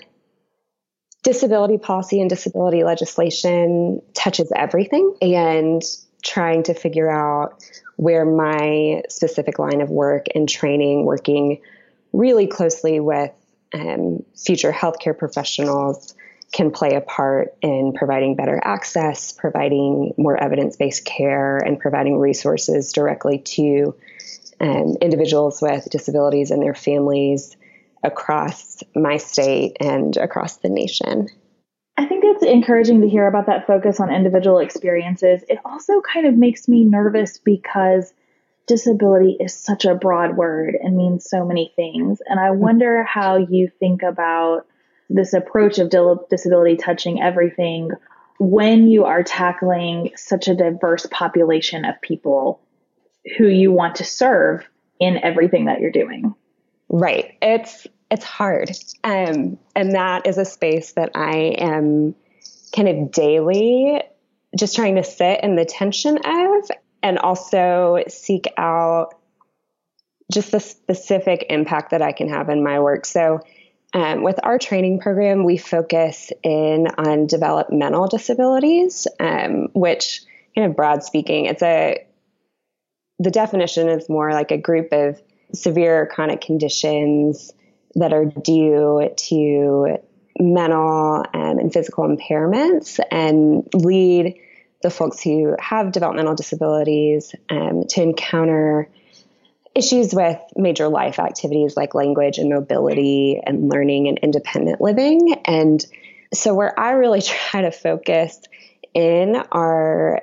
disability policy and disability legislation touches everything and trying to figure out where my specific line of work and training, working really closely with um, future healthcare professionals, can play a part in providing better access, providing more evidence-based care, and providing resources directly to um, individuals with disabilities and their families across my state and across the nation. I think it's encouraging to hear about that focus on individual experiences. It also kind of makes me nervous because disability is such a broad word and means so many things. And I wonder how you think about this approach of disability touching everything when you are tackling such a diverse population of people who you want to serve in everything that you're doing. Right. It's it's hard. Um, and that is a space that I am kind of daily just trying to sit in the tension of, and also seek out just the specific impact that I can have in my work. So Um, with our training program, we focus in on developmental disabilities, um, which, kind of broad speaking, it's a, the definition is more like a group of severe chronic conditions that are due to mental um, and physical impairments and lead the folks who have developmental disabilities um, to encounter issues with major life activities like language and mobility and learning and independent living. And so where I really try to focus in are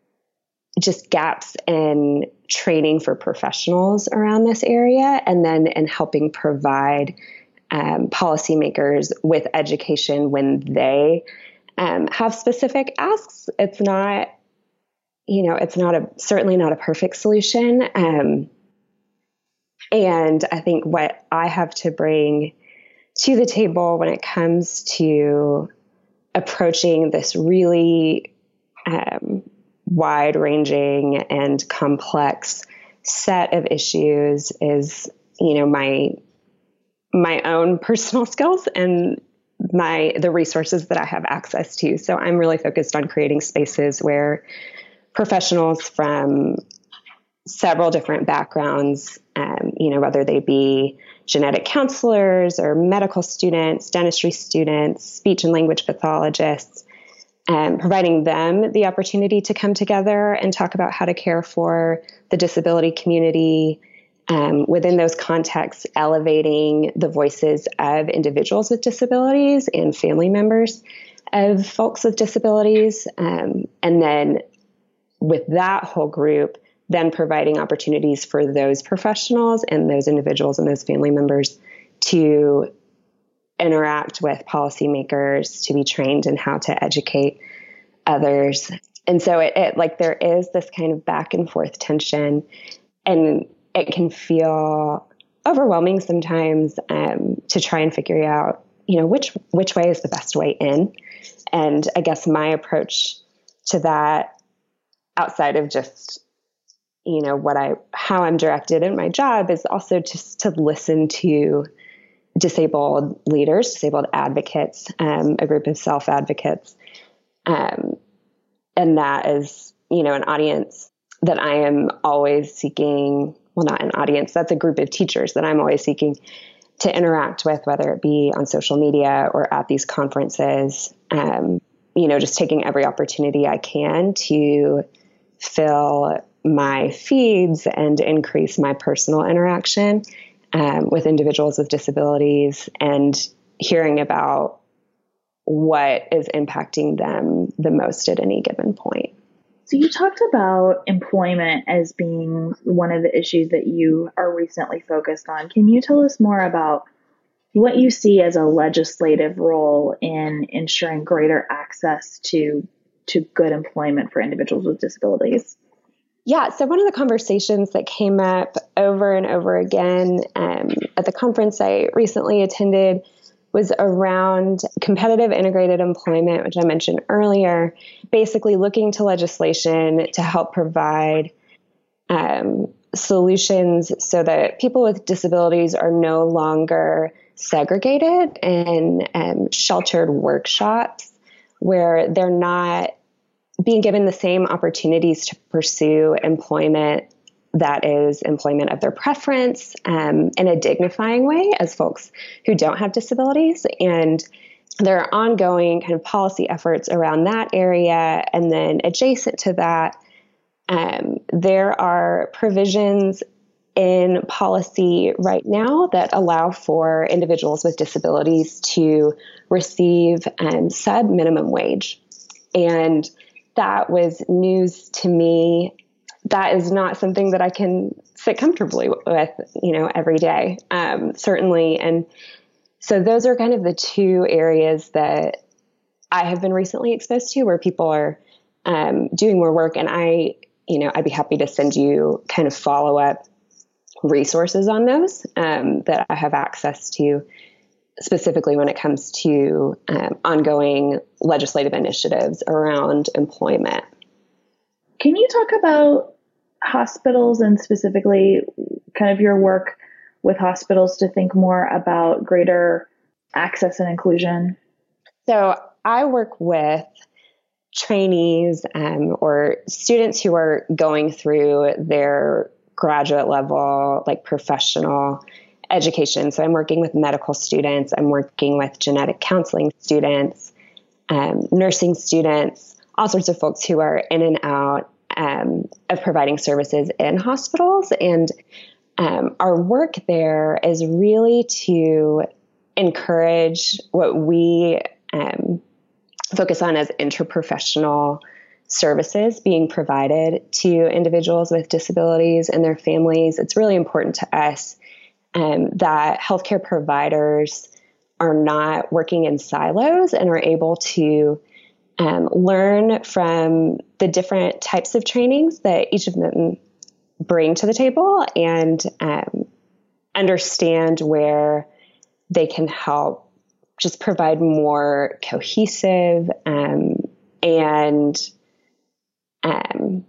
just gaps in training for professionals around this area, and then in helping provide um, policymakers with education when they um, have specific asks. It's not, you know, it's not a, certainly not a perfect solution. Um, And I think what I have to bring to the table when it comes to approaching this really um, wide-ranging and complex set of issues is, you know, my my own personal skills and my the resources that I have access to. So I'm really focused on creating spaces where professionals from several different backgrounds, um, you know, whether they be genetic counselors or medical students, dentistry students, speech and language pathologists, um, providing them the opportunity to come together and talk about how to care for the disability community. Um, within those contexts, elevating the voices of individuals with disabilities and family members of folks with disabilities. Um, and then with that whole group, then providing opportunities for those professionals and those individuals and those family members to interact with policymakers, to be trained in how to educate others. And so it, it like there is this kind of back and forth tension, and it can feel overwhelming sometimes um, to try and figure out, you know, which which way is the best way in. And I guess my approach to that, outside of just, you know, what I, how I'm directed in my job, is also just to listen to disabled leaders, disabled advocates, um, a group of self-advocates. Um, and that is, you know, an audience that I am always seeking, well, not an audience, that's a group of teachers that I'm always seeking to interact with, whether it be on social media or at these conferences, um, you know, just taking every opportunity I can to fill my feeds and increase my personal interaction um, with individuals with disabilities, and hearing about what is impacting them the most at any given point. So you talked about employment as being one of the issues that you are recently focused on. Can you tell us more about what you see as a legislative role in ensuring greater access to to good employment for individuals with disabilities? Yeah, so one of the conversations that came up over and over again um, at the conference I recently attended was around competitive integrated employment, which I mentioned earlier, basically looking to legislation to help provide um, solutions so that people with disabilities are no longer segregated in um, sheltered workshops where they're not being given the same opportunities to pursue employment that is employment of their preference um, in a dignifying way as folks who don't have disabilities. And there are ongoing kind of policy efforts around that area. And then adjacent to that, um, there are provisions in policy right now that allow for individuals with disabilities to receive um, sub minimum wage. And that was news to me. That is not something that I can sit comfortably with, you know, every day, um, certainly. And so those are kind of the two areas that I have been recently exposed to where people are um, doing more work. And I, you know, I'd be happy to send you kind of follow up resources on those um, that I have access to, specifically when it comes to um, ongoing legislative initiatives around employment. Can you talk about hospitals and specifically kind of your work with hospitals to think more about greater access and inclusion? So I work with trainees um, or students who are going through their graduate level, like professional education. So I'm working with medical students, I'm working with genetic counseling students, um, nursing students, all sorts of folks who are in and out um, of providing services in hospitals. And um, our work there is really to encourage what we um, focus on as interprofessional services being provided to individuals with disabilities and their families. It's really important to us um, that healthcare providers are not working in silos and are able to um, learn from the different types of trainings that each of them bring to the table and um, understand where they can help just provide more cohesive um, and um,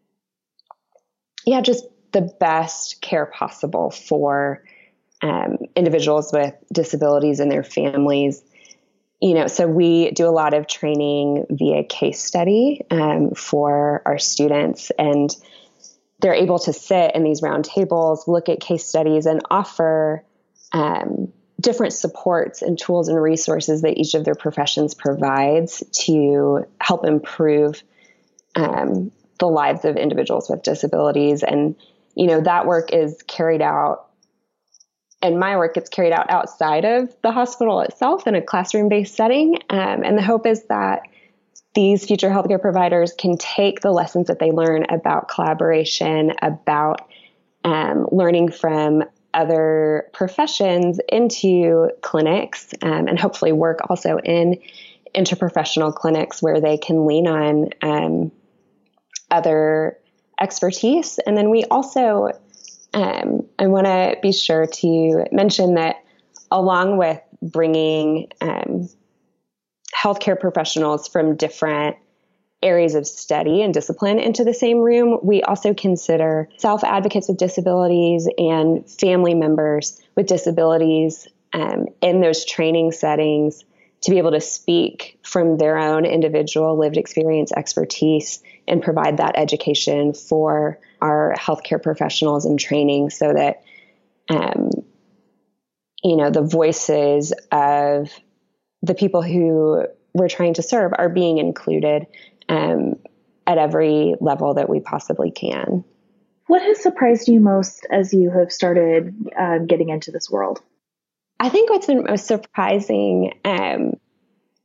yeah, just the best care possible for um, individuals with disabilities and their families. You know, so we do a lot of training via case study um, for our students, and they're able to sit in these round tables, look at case studies, and offer um, different supports and tools and resources that each of their professions provides to help improve um, the lives of individuals with disabilities. And, you know, that work is carried out, and my work gets carried out outside of the hospital itself in a classroom-based setting. Um, and the hope is that these future healthcare providers can take the lessons that they learn about collaboration, about um, learning from other professions into clinics, um, and hopefully work also in interprofessional clinics where they can lean on um, other expertise. And then we also, um, I want to be sure to mention that along with bringing um, healthcare professionals from different areas of study and discipline into the same room, we also consider self-advocates with disabilities and family members with disabilities um, in those training settings to be able to speak from their own individual lived experience expertise and provide that education for our healthcare professionals in training so that, um, you know, the voices of the people who we're trying to serve are being included um, at every level that we possibly can. What has surprised you most as you have started uh, getting into this world? I think what's been most surprising um,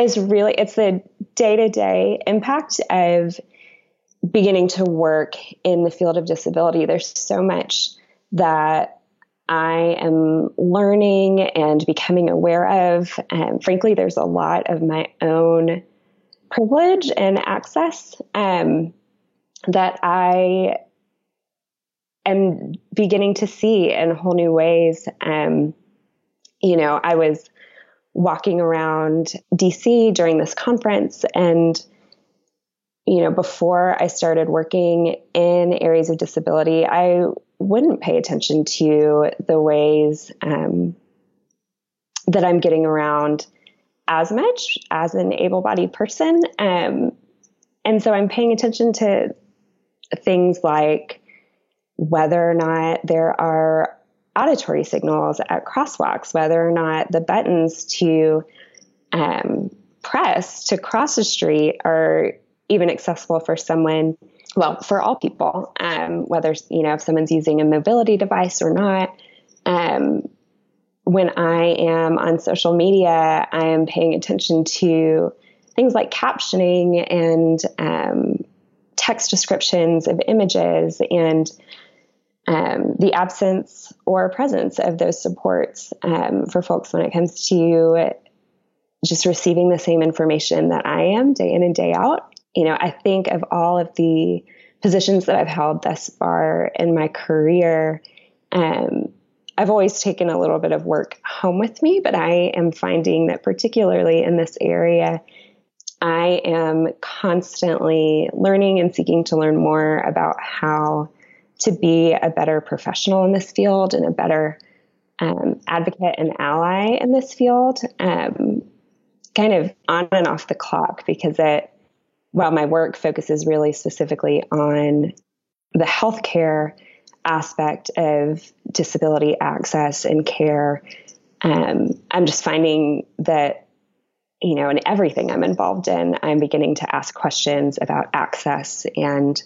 is really, it's the day-to-day impact of beginning to work in the field of disability. There's so much that I am learning and becoming aware of. And frankly, there's a lot of my own privilege and access um, that I am beginning to see in whole new ways. Um, you know, I was walking around D C during this conference, and you know, before I started working in areas of disability, I wouldn't pay attention to the ways um, that I'm getting around as much as an able-bodied person. Um, and so I'm paying attention to things like whether or not there are auditory signals at crosswalks, whether or not the buttons to um, press to cross the street are even accessible for someone, well, for all people, um, whether, you know, if someone's using a mobility device or not. Um, when I am on social media, I am paying attention to things like captioning and um, text descriptions of images and um, the absence or presence of those supports um, for folks when it comes to just receiving the same information that I am day in and day out. You know, I think of all of the positions that I've held thus far in my career, um, I've always taken a little bit of work home with me, but I am finding that particularly in this area, I am constantly learning and seeking to learn more about how to be a better professional in this field and a better um, advocate and ally in this field, um, kind of on and off the clock, because it, while my work focuses really specifically on the healthcare aspect of disability access and care, um, I'm just finding that, you know, in everything I'm involved in, I'm beginning to ask questions about access and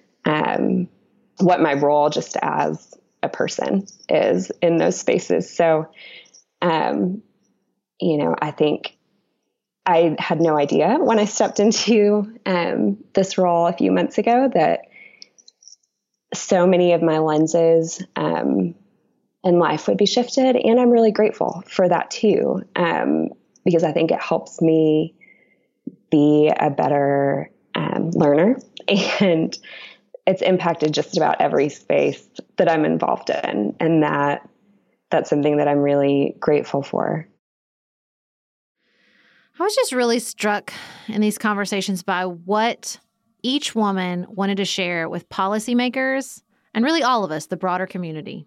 um, what my role just as a person is in those spaces. So, um, you know, I think I had no idea when I stepped into um, this role a few months ago that so many of my lenses um, in life would be shifted. And I'm really grateful for that too, um, because I think it helps me be a better um, learner. And it's impacted just about every space that I'm involved in. And that that's something that I'm really grateful for. I was just really struck in these conversations by what each woman wanted to share with policymakers and really all of us, the broader community.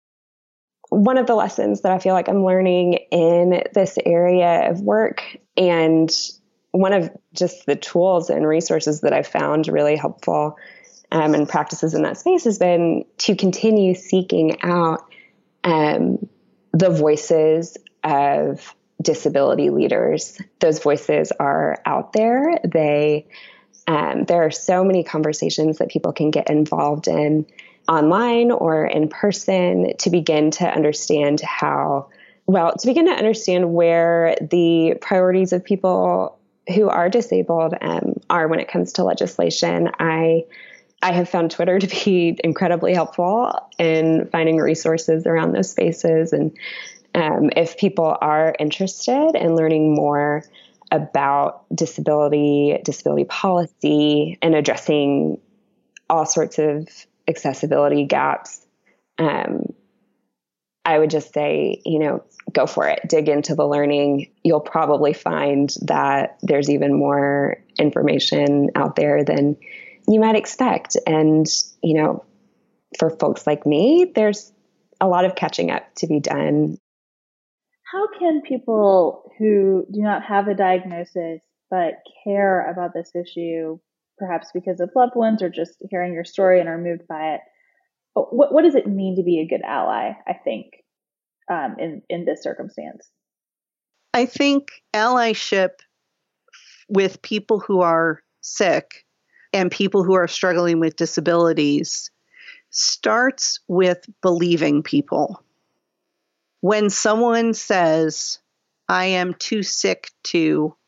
One of the lessons that I feel like I'm learning in this area of work, and one of just the tools and resources that I've found really helpful um, and practices in that space, has been to continue seeking out um, the voices of disability leaders. Those voices are out there. They, um, there are so many conversations that people can get involved in online or in person to begin to understand how, well, to begin to understand where the priorities of people who are disabled um, are when it comes to legislation. I, I have found Twitter to be incredibly helpful in finding resources around those spaces. And Um, if people are interested in learning more about disability, disability policy, and addressing all sorts of accessibility gaps, um, I would just say, you know, go for it. Dig into the learning. You'll probably find that there's even more information out there than you might expect. And, you know, for folks like me, there's a lot of catching up to be done. How can people who do not have a diagnosis but care about this issue, perhaps because of loved ones or just hearing your story and are moved by it, what, what does it mean to be a good ally, I think, um, in, in this circumstance? I think allyship with people who are sick and people who are struggling with disabilities starts with believing people. When someone says, I am too sick to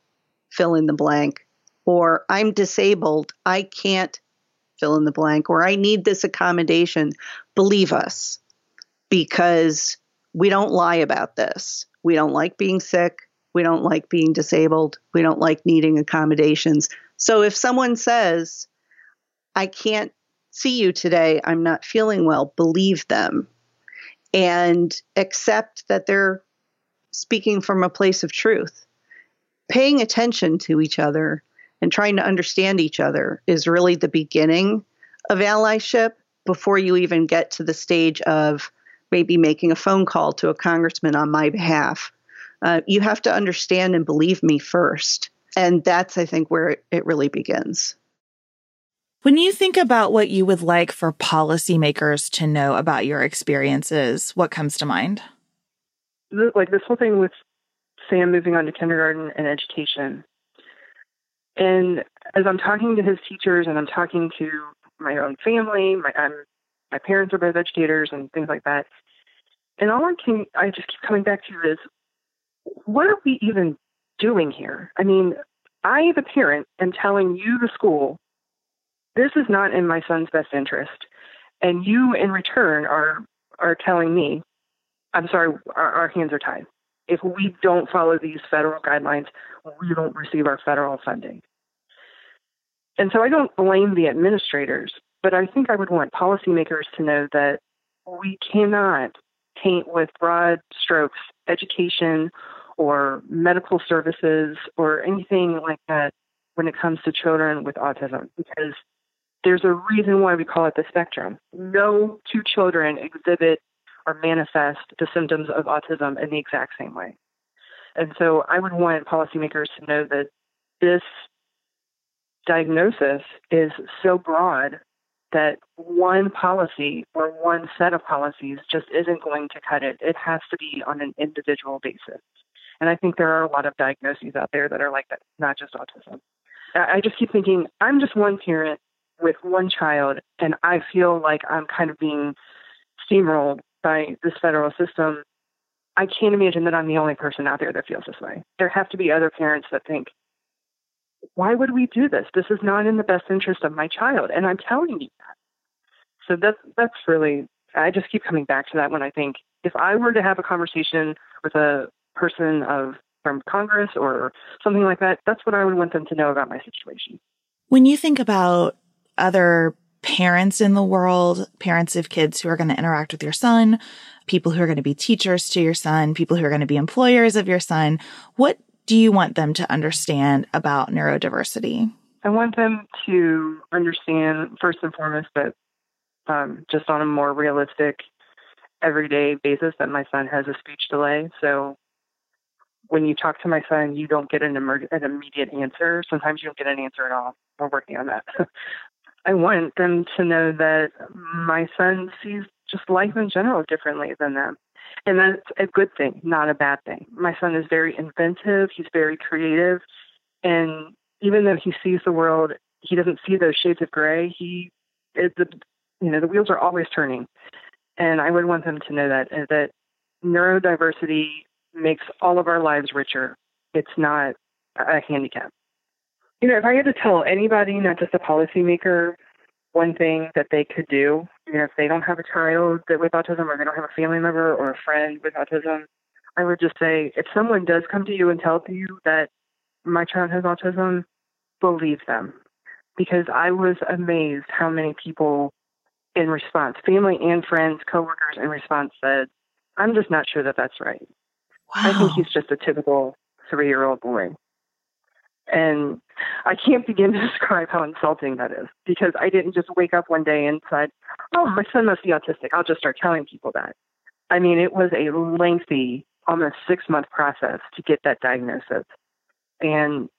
fill in the blank, or I'm disabled, I can't fill in the blank, or I need this accommodation, believe us, because we don't lie about this. We don't like being sick. We don't like being disabled. We don't like needing accommodations. So if someone says, I can't see you today, I'm not feeling well, believe them and accept that they're speaking from a place of truth. Paying attention to each other and trying to understand each other is really the beginning of allyship before you even get to the stage of maybe making a phone call to a congressman on my behalf. Uh, you have to understand and believe me first. And that's, I think, where it, it really begins. When you think about what you would like for policymakers to know about your experiences, what comes to mind? Like this whole thing with Sam moving on to kindergarten and education. And as I'm talking to his teachers and I'm talking to my own family, my I'm, my parents are both educators and things like that. And all I can, I just keep coming back to is, what are we even doing here? I mean, I, the parent, am telling you, the school, this is not in my son's best interest. And you, in return, are are telling me, I'm sorry, our, our hands are tied. If we don't follow these federal guidelines, we don't receive our federal funding. And so I don't blame the administrators, but I think I would want policymakers to know that we cannot paint with broad strokes education or medical services or anything like that when it comes to children with autism, because there's a reason why we call it the spectrum. No two children exhibit or manifest the symptoms of autism in the exact same way. And so I would want policymakers to know that this diagnosis is so broad that one policy or one set of policies just isn't going to cut it. It has to be on an individual basis. And I think there are a lot of diagnoses out there that are like that, not just autism. I just keep thinking, I'm just one parent with one child, and I feel like I'm kind of being steamrolled by this federal system. I can't imagine that I'm the only person out there that feels this way. There have to be other parents that think, why would we do this? This is not in the best interest of my child. And I'm telling you that. So that's, that's really, I just keep coming back to that when I think, if I were to have a conversation with a person of from Congress or something like that, that's what I would want them to know about my situation. When you think about other parents in the world, parents of kids who are going to interact with your son, people who are going to be teachers to your son, people who are going to be employers of your son, what do you want them to understand about neurodiversity? I want them to understand, first and foremost, that um, just on a more realistic, everyday basis, that my son has a speech delay. So when you talk to my son, you don't get an, emer- an immediate answer. Sometimes you don't get an answer at all. We're working on that. I want them to know that my son sees just life in general differently than them. And that's a good thing, not a bad thing. My son is very inventive. He's very creative. And even though he sees the world, he doesn't see those shades of gray. He, it, the, you know, the wheels are always turning. And I would want them to know that, that neurodiversity makes all of our lives richer. It's not a handicap. You know, if I had to tell anybody, not just a policymaker, one thing that they could do, you know, if they don't have a child that with autism or they don't have a family member or a friend with autism, I would just say, if someone does come to you and tell you that my child has autism, believe them. Because I was amazed how many people in response, family and friends, coworkers in response said, I'm just not sure that that's right. Wow. I think he's just a typical three-year-old boy. And I can't begin to describe how insulting that is, because I didn't just wake up one day and said, oh, my son must be autistic. I'll just start telling people that. I mean, it was a lengthy, almost six-month process to get that diagnosis. And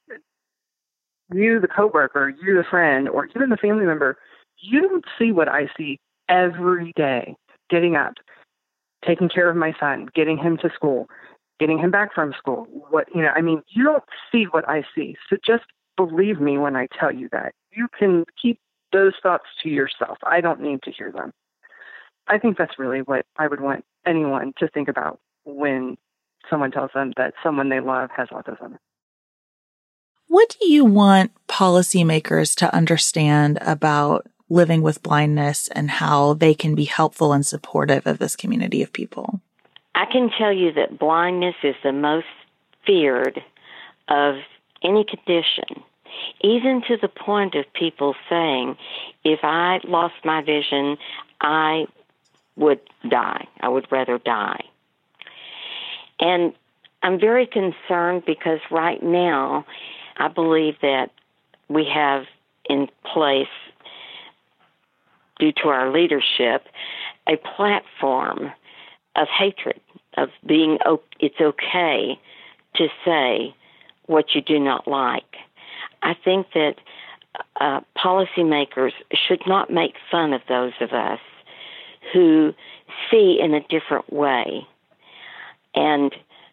you, the coworker, you, the friend, or even the family member, you don't see what I see every day, getting up, taking care of my son, getting him to school, getting him back from school. What, you know, I mean, you don't see what I see. So just believe me when I tell you that. You can keep those thoughts to yourself. I don't need to hear them. I think that's really what I would want anyone to think about when someone tells them that someone they love has autism. What do you want policymakers to understand about living with blindness and how they can be helpful and supportive of this community of people? I can tell you that blindness is the most feared of any condition, even to the point of people saying, if I lost my vision, I would die. I would rather die. And I'm very concerned because right now I believe that we have in place, due to our leadership, a platform of hatred, of being, it's okay to say what you do not like. I think that uh, policymakers should not make fun of those of us who see in a different way. And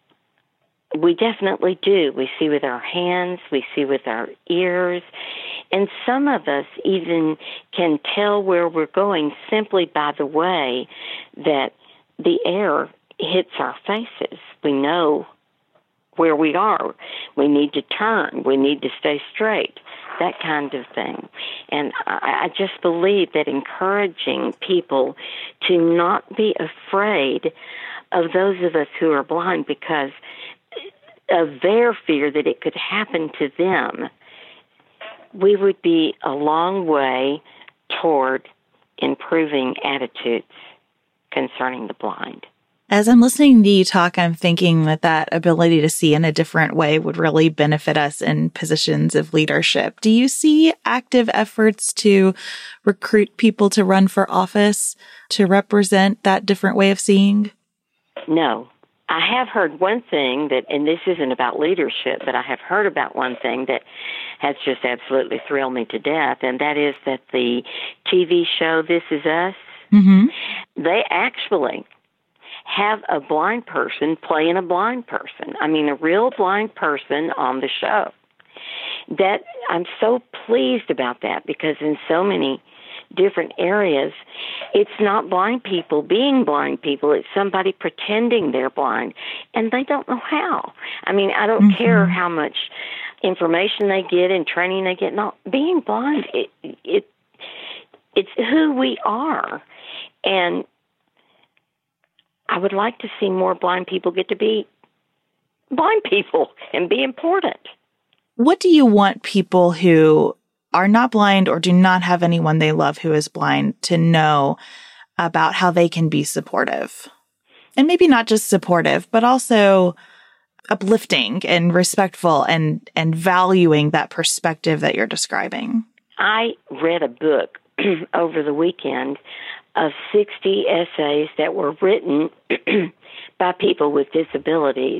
we definitely do. We see with our hands, we see with our ears, and some of us even can tell where we're going simply by the way that the air hits our faces. We know where we are. We need to turn. We need to stay straight, that kind of thing. And I, I just believe that encouraging people to not be afraid of those of us who are blind because of their fear that it could happen to them, we would be a long way toward improving attitudes concerning the blind. As I'm listening to you talk, I'm thinking that that ability to see in a different way would really benefit us in positions of leadership. Do you see active efforts to recruit people to run for office to represent that different way of seeing? No. I have heard one thing that, and this isn't about leadership, but I have heard about one thing that has just absolutely thrilled me to death, and that is that the T V show This Is Us, mm-hmm. they actually have a blind person playing a blind person. I mean, a real blind person on the show. That I'm so pleased about that because in so many different areas, it's not blind people being blind people. It's somebody pretending they're blind, and they don't know how. I mean, I don't mm-hmm. care how much information they get and training they get. No, being blind, it, it it's who we are, and I would like to see more blind people get to be blind people and be important. What do you want people who are not blind or do not have anyone they love who is blind to know about how they can be supportive? And maybe not just supportive, but also uplifting and respectful and, and valuing that perspective that you're describing. I read a book over the weekend of sixty essays that were written by people with disabilities.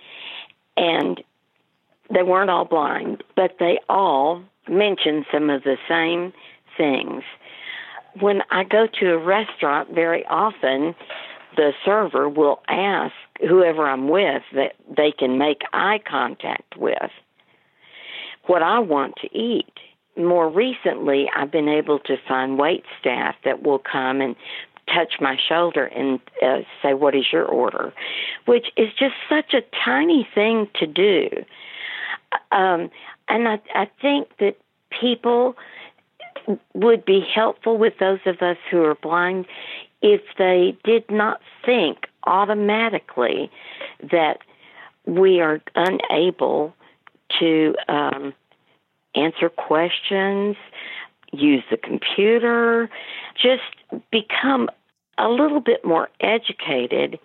And they weren't all blind, but they all mentioned some of the same things. When I go to a restaurant, very often the server will ask whoever I'm with that they can make eye contact with what I want to eat. More recently, I've been able to find wait staff that will come and touch my shoulder and uh, say, what is your order? Which is just such a tiny thing to do. Um, and I, I think that people would be helpful with those of us who are blind if they did not think automatically that we are unable to um, answer questions, use the computer, just become a little bit more educated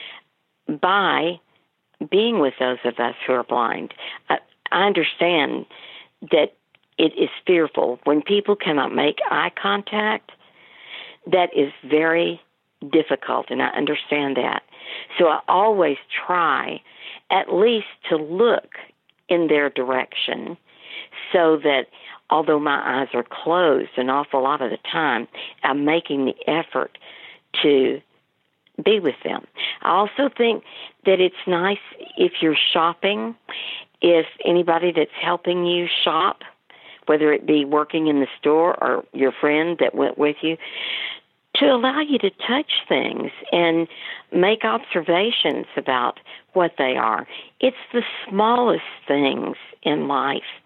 by being with those of us who are blind. I, I understand that it is fearful. When people cannot make eye contact, that is very difficult, and I understand that. So I always try at least to look in their direction so that although my eyes are closed an awful lot of the time, I'm making the effort to be with them. I also think that it's nice if you're shopping, if anybody that's helping you shop, whether it be working in the store or your friend that went with you, to allow you to touch things and make observations about what they are. It's the smallest things in life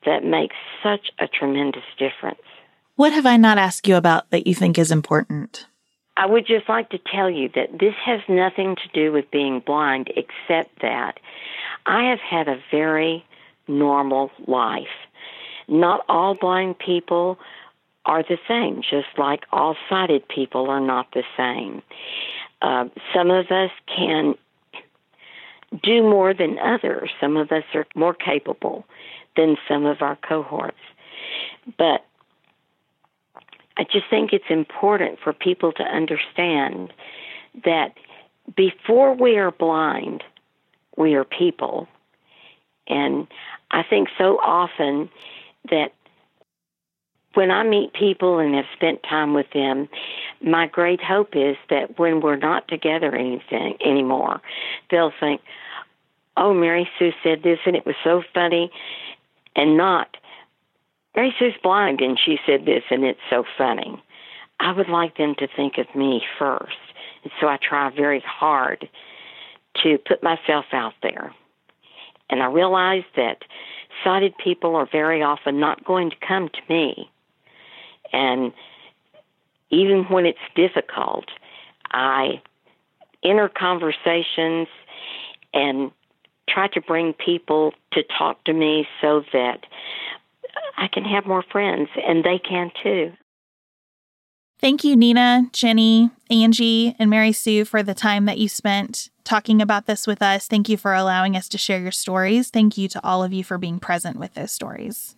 that makes such a tremendous difference. What have I not asked you about that you think is important? I would just like to tell you that this has nothing to do with being blind, except that I have had a very normal life. Not all blind people are the same, just like all sighted people are not the same. Uh, some of us can do more than others. Some of us are more capable than some of our cohorts. But I just think it's important for people to understand that before we are blind, we are people. And I think so often that when I meet people and have spent time with them, my great hope is that when we're not together anything anymore, they'll think, oh, Mary Sue said this and it was so funny, and not, Mary Sue's blind and she said this and it's so funny. I would like them to think of me first. And so I try very hard to put myself out there. And I realize that sighted people are very often not going to come to me. And even when it's difficult, I enter conversations and try to bring people to talk to me so that I can have more friends, and they can too. Thank you, Nina, Jenny, Angie, and Mary Sue for the time that you spent talking about this with us. Thank you for allowing us to share your stories. Thank you to all of you for being present with those stories.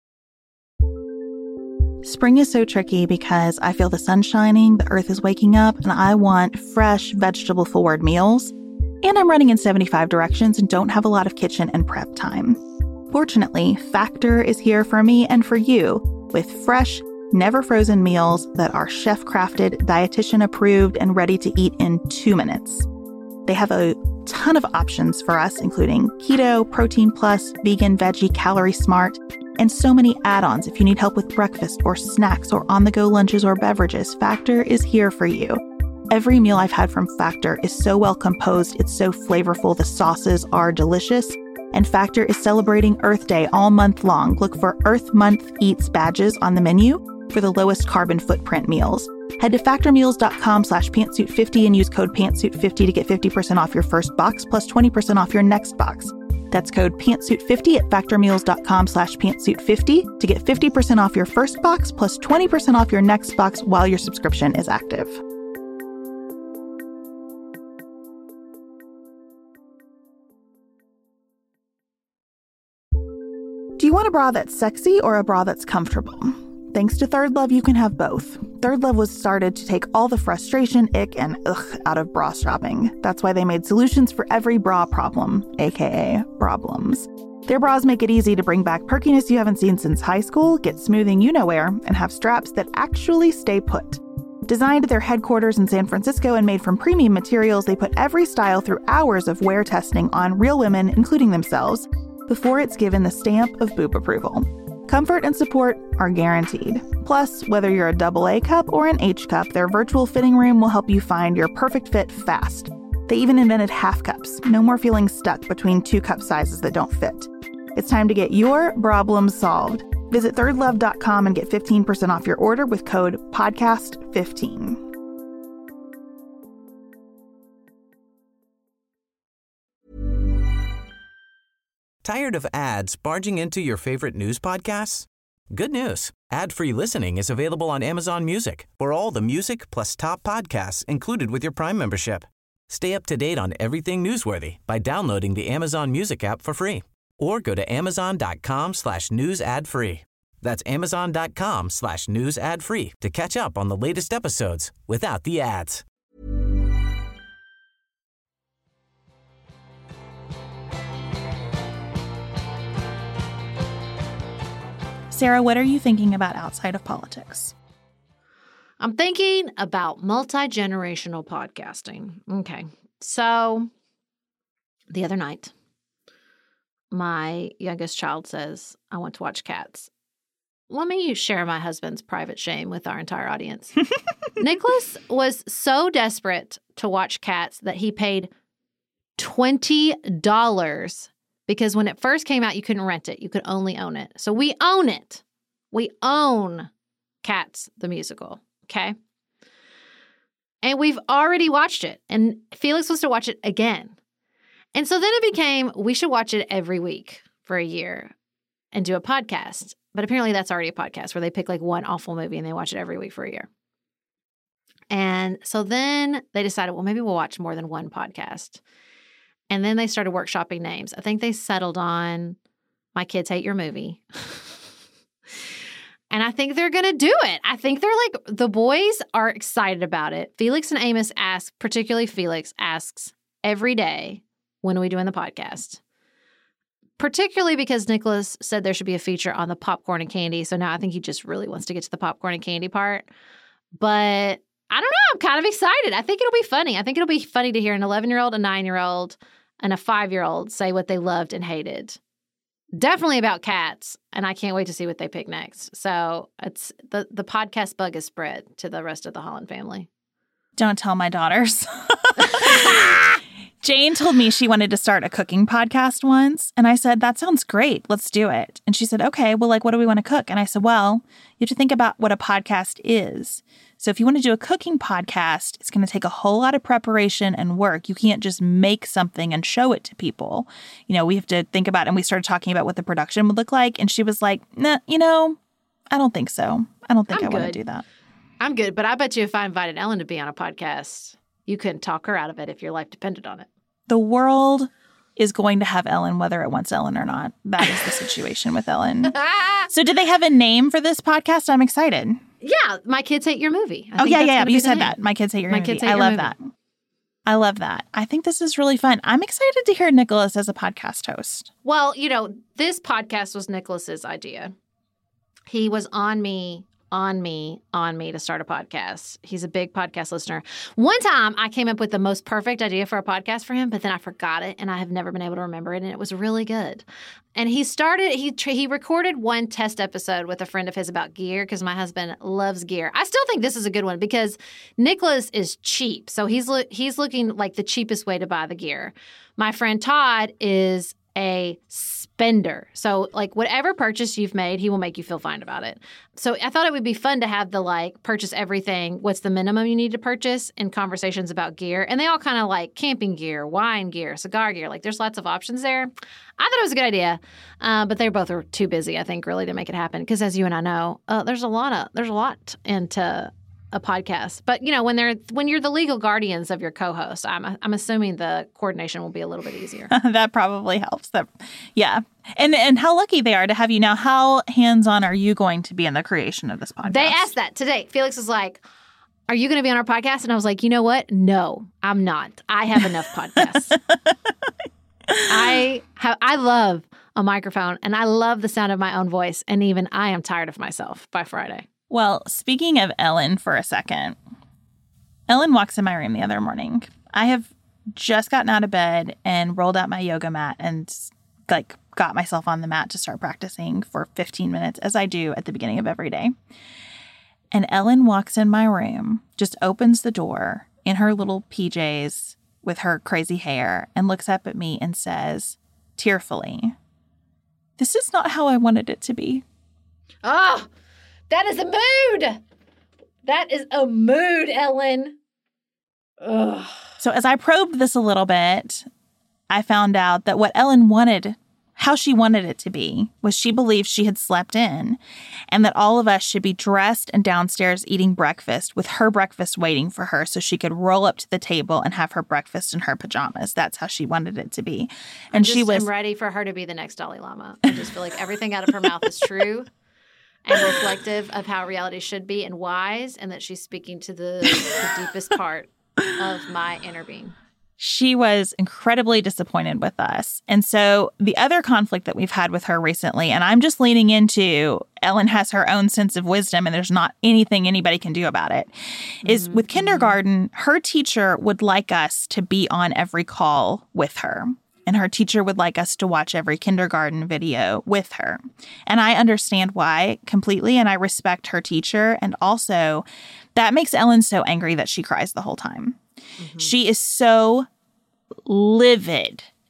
Spring is so tricky because I feel the sun shining, the earth is waking up, and I want fresh, vegetable-forward meals. And I'm running in seventy-five directions and don't have a lot of kitchen and prep time. Fortunately, Factor is here for me and for you with fresh, never frozen meals that are chef-crafted, dietitian-approved, and ready to eat in two minutes. They have a ton of options for us, including keto, protein plus, vegan, veggie, calorie smart, and so many add-ons if you need help with breakfast or snacks or on-the-go lunches or beverages. Factor is here for you. Every meal I've had from Factor is so well composed, it's so flavorful, the sauces are delicious, and Factor is celebrating Earth Day all month long. Look for Earth Month Eats badges on the menu for the lowest carbon footprint meals. Head to factormeals.com slash pantsuit50 and use code pantsuit fifty to get fifty percent off your first box plus twenty percent off your next box. That's code pantsuit fifty at factormeals.com slash pantsuit50 to get fifty percent off your first box plus twenty percent off your next box while your subscription is active. Do you want a bra that's sexy or a bra that's comfortable? Thanks to Third Love, you can have both. Third Love was started to take all the frustration, ick, and ugh out of bra shopping. That's why they made solutions for every bra problem, aka problems. Their bras make it easy to bring back perkiness you haven't seen since high school, get smoothing you-know-where, and have straps that actually stay put. Designed at their headquarters in San Francisco and made from premium materials, they put every style through hours of wear testing on real women, including themselves, before it's given the stamp of boob approval. Comfort and support are guaranteed. Plus, whether you're a double A cup or an H cup, their virtual fitting room will help you find your perfect fit fast. They even invented half cups. No more feeling stuck between two cup sizes that don't fit. It's time to get your problem solved. Visit third love dot com and get fifteen percent off your order with code podcast fifteen. Tired of ads barging into your favorite news podcasts? Good news. Ad-free listening is available on Amazon Music for all the music plus top podcasts included with your Prime membership. Stay up to date on everything newsworthy by downloading the Amazon Music app for free or go to amazon.com slash news ad free. That's amazon.com slash news ad free to catch up on the latest episodes without the ads. Sarah, what are you thinking about outside of politics? I'm thinking about multi-generational podcasting. Okay. So the other night, my youngest child says, I want to watch Cats. Let me share my husband's private shame with our entire audience. Nicholas was so desperate to watch Cats that he paid twenty dollars because when it first came out, you couldn't rent it. You could only own it. So we own it. We own Cats, the musical, okay? And we've already watched it, and Felix wants to watch it again. And so then it became, we should watch it every week for a year and do a podcast. But apparently that's already a podcast where they pick like one awful movie and they watch it every week for a year. And so then they decided, well, maybe we'll watch more than one podcast. And then they started workshopping names. I think they settled on My Kids Hate Your Movie. And I think they're going to do it. I think they're like, the boys are excited about it. Felix and Amos ask, particularly Felix asks every day, when are we doing the podcast? Particularly because Nicholas said there should be a feature on the popcorn and candy. So now I think he just really wants to get to the popcorn and candy part. But I don't know. I'm kind of excited. I think it'll be funny. I think it'll be funny to hear an eleven-year-old, a nine-year-old, and a five-year-old say what they loved and hated. Definitely about cats, and I can't wait to see what they pick next. So it's the, the podcast bug is spread to the rest of the Holland family. Don't tell my daughters. Jane told me she wanted to start a cooking podcast once, and I said, that sounds great. Let's do it. And she said, okay, well, like, what do we want to cook? And I said, well, you have to think about what a podcast is. So if you want to do a cooking podcast, it's going to take a whole lot of preparation and work. You can't just make something and show it to people. You know, we have to think about, and we started talking about what the production would look like. And she was like, nah, you know, I don't think so. I don't think I'm I want to good. do that. I'm good, but I bet you if I invited Ellen to be on a podcast, you couldn't talk her out of it if your life depended on it. The world is going to have Ellen, whether it wants Ellen or not. That is the situation with Ellen. So did they have a name for this podcast? I'm excited. Yeah, My Kids Hate Your Movie. I oh, think yeah, that's yeah. gonna be You the said name. that. My Kids Hate Your My Movie. Kids Hate I Your love Movie. that. I love that. I think this is really fun. I'm excited to hear Nicholas as a podcast host. Well, you know, this podcast was Nicholas's idea. He was on me, on me, on me to start a podcast. He's a big podcast listener. One time I came up with the most perfect idea for a podcast for him, but then I forgot it and I have never been able to remember it. And it was really good. And he started, he he recorded one test episode with a friend of his about gear because my husband loves gear. I still think this is a good one because Nicholas is cheap. So he's lo- he's looking like the cheapest way to buy the gear. My friend Todd is a spender. So like whatever purchase you've made, he will make you feel fine about it. So I thought it would be fun to have the like purchase everything. What's the minimum you need to purchase in conversations about gear? And they all kind of like camping gear, wine gear, cigar gear. Like there's lots of options there. I thought it was a good idea, uh, but they both are too busy, I think, really to make it happen. Because as you and I know, uh, there's a lot of there's a lot into a podcast. But you know, when they're when you're the legal guardians of your co-host, I'm I'm assuming the coordination will be a little bit easier. That probably helps. That, yeah. And and how lucky they are to have you now. How hands-on are you going to be in the creation of this podcast? They asked that today. Felix was like, are you going to be on our podcast? And I was like, you know what? No, I'm not. I have enough podcasts. I have. I love a microphone, and I love the sound of my own voice. And even I am tired of myself by Friday. Well, speaking of Ellen for a second, Ellen walks in my room the other morning. I have just gotten out of bed and rolled out my yoga mat and like got myself on the mat to start practicing for fifteen minutes, as I do at the beginning of every day. And Ellen walks in my room, just opens the door in her little P Js with her crazy hair and looks up at me and says, tearfully, "This is not how I wanted it to be." Oh, that is a mood. That is a mood, Ellen. Ugh. So as I probed this a little bit, I found out that what Ellen wanted, how she wanted it to be, was she believed she had slept in and that all of us should be dressed and downstairs eating breakfast with her breakfast waiting for her so she could roll up to the table and have her breakfast in her pajamas. That's how she wanted it to be. And I'm just, she was I'm ready for her to be the next Dalai Lama. I just feel like everything out of her mouth is true and reflective of how reality should be and wise, and that she's speaking to the, the deepest part of my inner being. She was incredibly disappointed with us. And so the other conflict that we've had with her recently, and I'm just leaning into Ellen has her own sense of wisdom and there's not anything anybody can do about it, mm-hmm. is with kindergarten, her teacher would like us to be on every call with her. And her teacher would like us to watch every kindergarten video with her. And I understand why completely, and I respect her teacher. And also, that makes Ellen so angry that she cries the whole time. Mm-hmm. She is so livid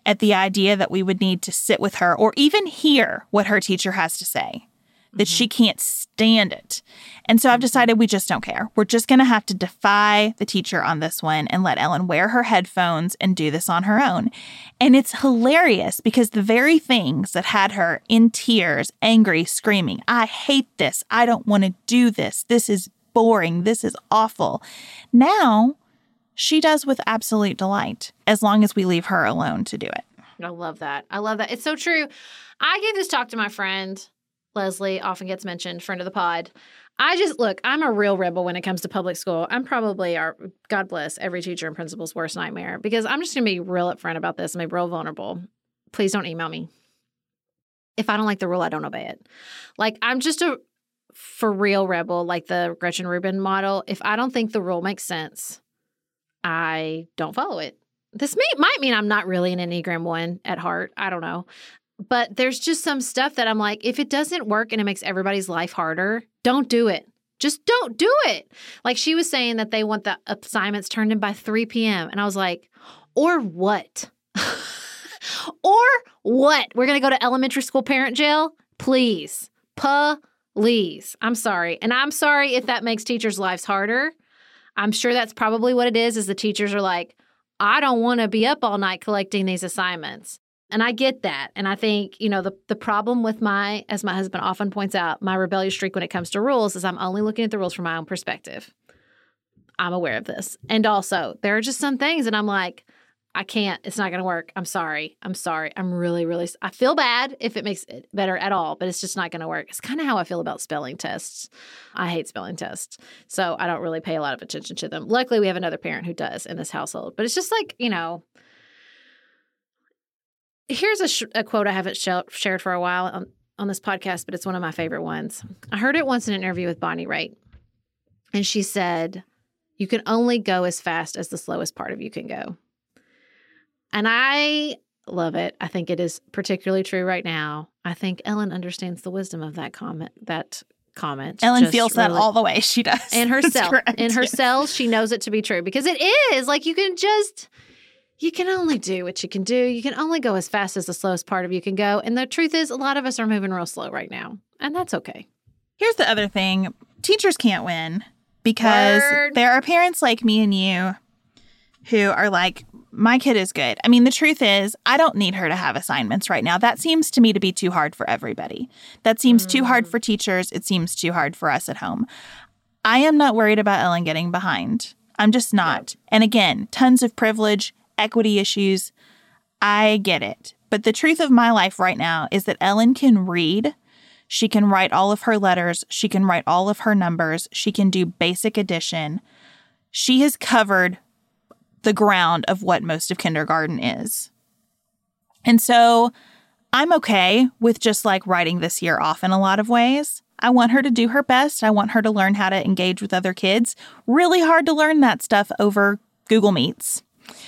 at the idea that we would need to sit with her or even hear what her teacher has to say, that mm-hmm. she can't stand it. And so I've decided we just don't care. We're just going to have to defy the teacher on this one and let Ellen wear her headphones and do this on her own. And it's hilarious because the very things that had her in tears, angry, screaming, I hate this, I don't want to do this, this is boring, this is awful, now she does with absolute delight, as long as we leave her alone to do it. I love that. I love that. It's so true. I gave this talk to my friend, Leslie, often gets mentioned, friend of the pod. I just, look, I'm a real rebel when it comes to public school. I'm probably, our God bless, every teacher and principal's worst nightmare, because I'm just going to be real upfront about this and be real vulnerable. Please don't email me. If I don't like the rule, I don't obey it. Like, I'm just a for real rebel, like the Gretchen Rubin model. If I don't think the rule makes sense, I don't follow it. This may, might mean I'm not really an Enneagram one at heart. I don't know. But there's just some stuff that I'm like, if it doesn't work and it makes everybody's life harder, don't do it. Just don't do it. Like she was saying that they want the assignments turned in by three p.m. And I was like, or what? Or what? We're going to go to elementary school parent jail? Please. Please. I'm sorry. And I'm sorry if that makes teachers' lives harder. I'm sure that's probably what it is, is the teachers are like, I don't want to be up all night collecting these assignments. And I get that. And I think, you know, the, the problem with my, as my husband often points out, my rebellious streak when it comes to rules is I'm only looking at the rules from my own perspective. I'm aware of this. And also, there are just some things that I'm like, I can't, it's not going to work. I'm sorry. I'm sorry. I'm really, really, I feel bad if it makes it better at all, but it's just not going to work. It's kind of how I feel about spelling tests. I hate spelling tests. So I don't really pay a lot of attention to them. Luckily, we have another parent who does in this household. But it's just like, you know, here's a, sh- a quote I haven't sh- shared for a while on, on this podcast, but it's one of my favorite ones. I heard it once in an interview with Bonnie Raitt. And she said, you can only go as fast as the slowest part of you can go. And I love it. I think it is particularly true right now. I think Ellen understands the wisdom of that comment. That comment. Ellen Just feels really, that all the way. She does. In herself. Correct, in her yes. cells, she knows it to be true. Because it is. Like, you can just, you can only do what you can do. You can only go as fast as the slowest part of you can go. And the truth is, a lot of us are moving real slow right now. And that's okay. Here's the other thing. Teachers can't win because Word. there are parents like me and you who are like, my kid is good. I mean, the truth is, I don't need her to have assignments right now. That seems to me to be too hard for everybody. That seems mm. too hard for teachers. It seems too hard for us at home. I am not worried about Ellen getting behind. I'm just not. And again, tons of privilege, equity issues. I get it. But the truth of my life right now is that Ellen can read. She can write all of her letters. She can write all of her numbers. She can do basic addition. She has covered the ground of what most of kindergarten is. And so I'm okay with just like writing this year off in a lot of ways. I want her to do her best. I want her to learn how to engage with other kids. Really hard to learn that stuff over Google Meets.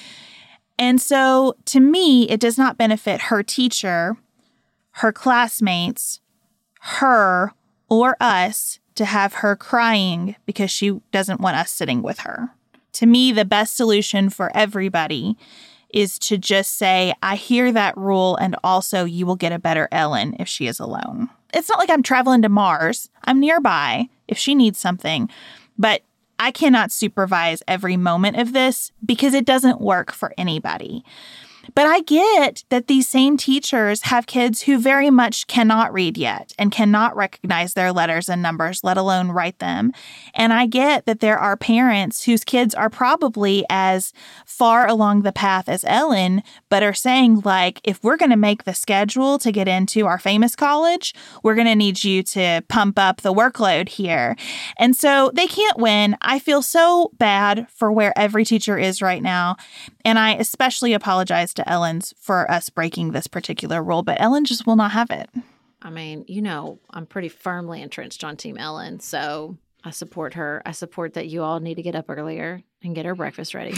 And so to me, it does not benefit her teacher, her classmates, her, or us to have her crying because she doesn't want us sitting with her. To me, the best solution for everybody is to just say, I hear that rule, and also you will get a better Ellen if she is alone. It's not like I'm traveling to Mars. I'm nearby if she needs something. But I cannot supervise every moment of this because it doesn't work for anybody. But I get that these same teachers have kids who very much cannot read yet and cannot recognize their letters and numbers, let alone write them. And I get that there are parents whose kids are probably as far along the path as Ellen, but are saying, like, if we're going to make the schedule to get into our famous college, we're going to need you to pump up the workload here. And so they can't win. I feel so bad for where every teacher is right now. And I especially apologize to Ellen's for us breaking this particular rule, but Ellen just will not have it. I mean, you know, I'm pretty firmly entrenched on Team Ellen, so I support her. I support that you all need to get up earlier and get her breakfast ready.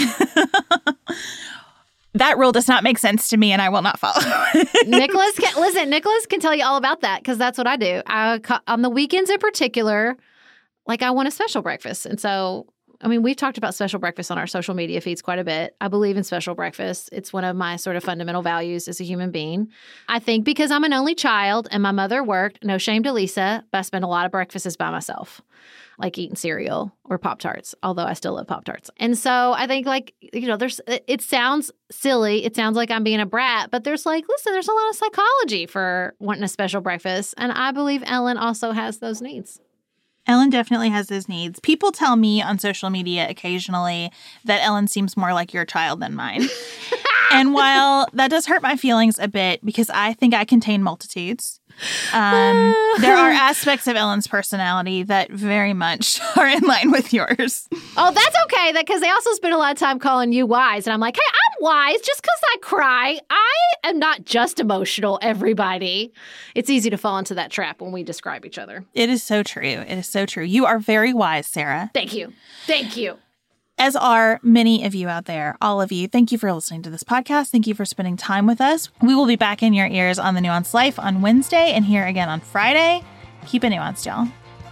That rule does not make sense to me, and I will not follow. Nicholas, can, listen, Nicholas can tell you all about that because that's what I do. I, on the weekends in particular, like I want a special breakfast, and so I mean, we've talked about special breakfast on our social media feeds quite a bit. I believe in special breakfast. It's one of my sort of fundamental values as a human being. I think because I'm an only child and my mother worked, no shame to Lisa, but I spent a lot of breakfasts by myself, like eating cereal or Pop-Tarts, although I still love Pop-Tarts. And so I think, like, you know, there's, it sounds silly. It sounds like I'm being a brat, but there's like, listen, there's a lot of psychology for wanting a special breakfast. And I believe Ellen also has those needs. Ellen definitely has those needs. People tell me on social media occasionally that Ellen seems more like your child than mine. And while that does hurt my feelings a bit because I think I contain multitudes, um, there are aspects of Ellen's personality that very much are in line with yours. Oh, that's okay. That because they also spend a lot of time calling you wise. And I'm like, hey, I'm wise just because I cry. I am not just emotional, everybody. It's easy to fall into that trap when we describe each other. It is so true. It is so true. You are very wise, Sarah. Thank you. Thank you. As are many of you out there, all of you. Thank you for listening to this podcast. Thank you for spending time with us. We will be back in your ears on The Nuanced Life on Wednesday and here again on Friday. Keep it nuanced, y'all.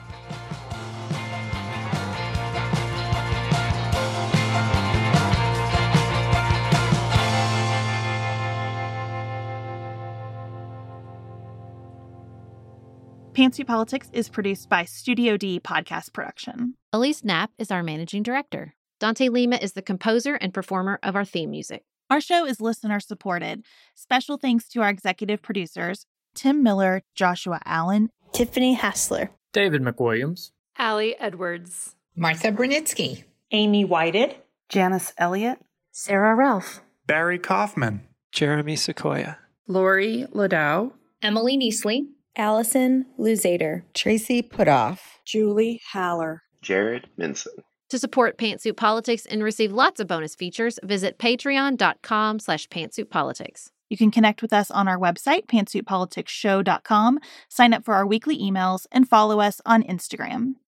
Pantsuit Politics is produced by Studio D Podcast Production. Elise Knapp is our managing director. Dante Lima is the composer and performer of our theme music. Our show is listener supported. Special thanks to our executive producers, Tim Miller, Joshua Allen, Tiffany Hassler, David McWilliams, Allie Edwards, Martha Brunitsky, Amy Whited, Janice Elliott, Sarah Ralph, Barry Kaufman, Jeremy Sequoia, Lori Ladow, Emily Neasley, Allison Luzader, Tracy Putoff, Julie Haller, Jared Minson. To support Pantsuit Politics and receive lots of bonus features, visit patreon.com slash pantsuitpolitics. You can connect with us on our website, pantsuit politics show dot com, sign up for our weekly emails, and follow us on Instagram.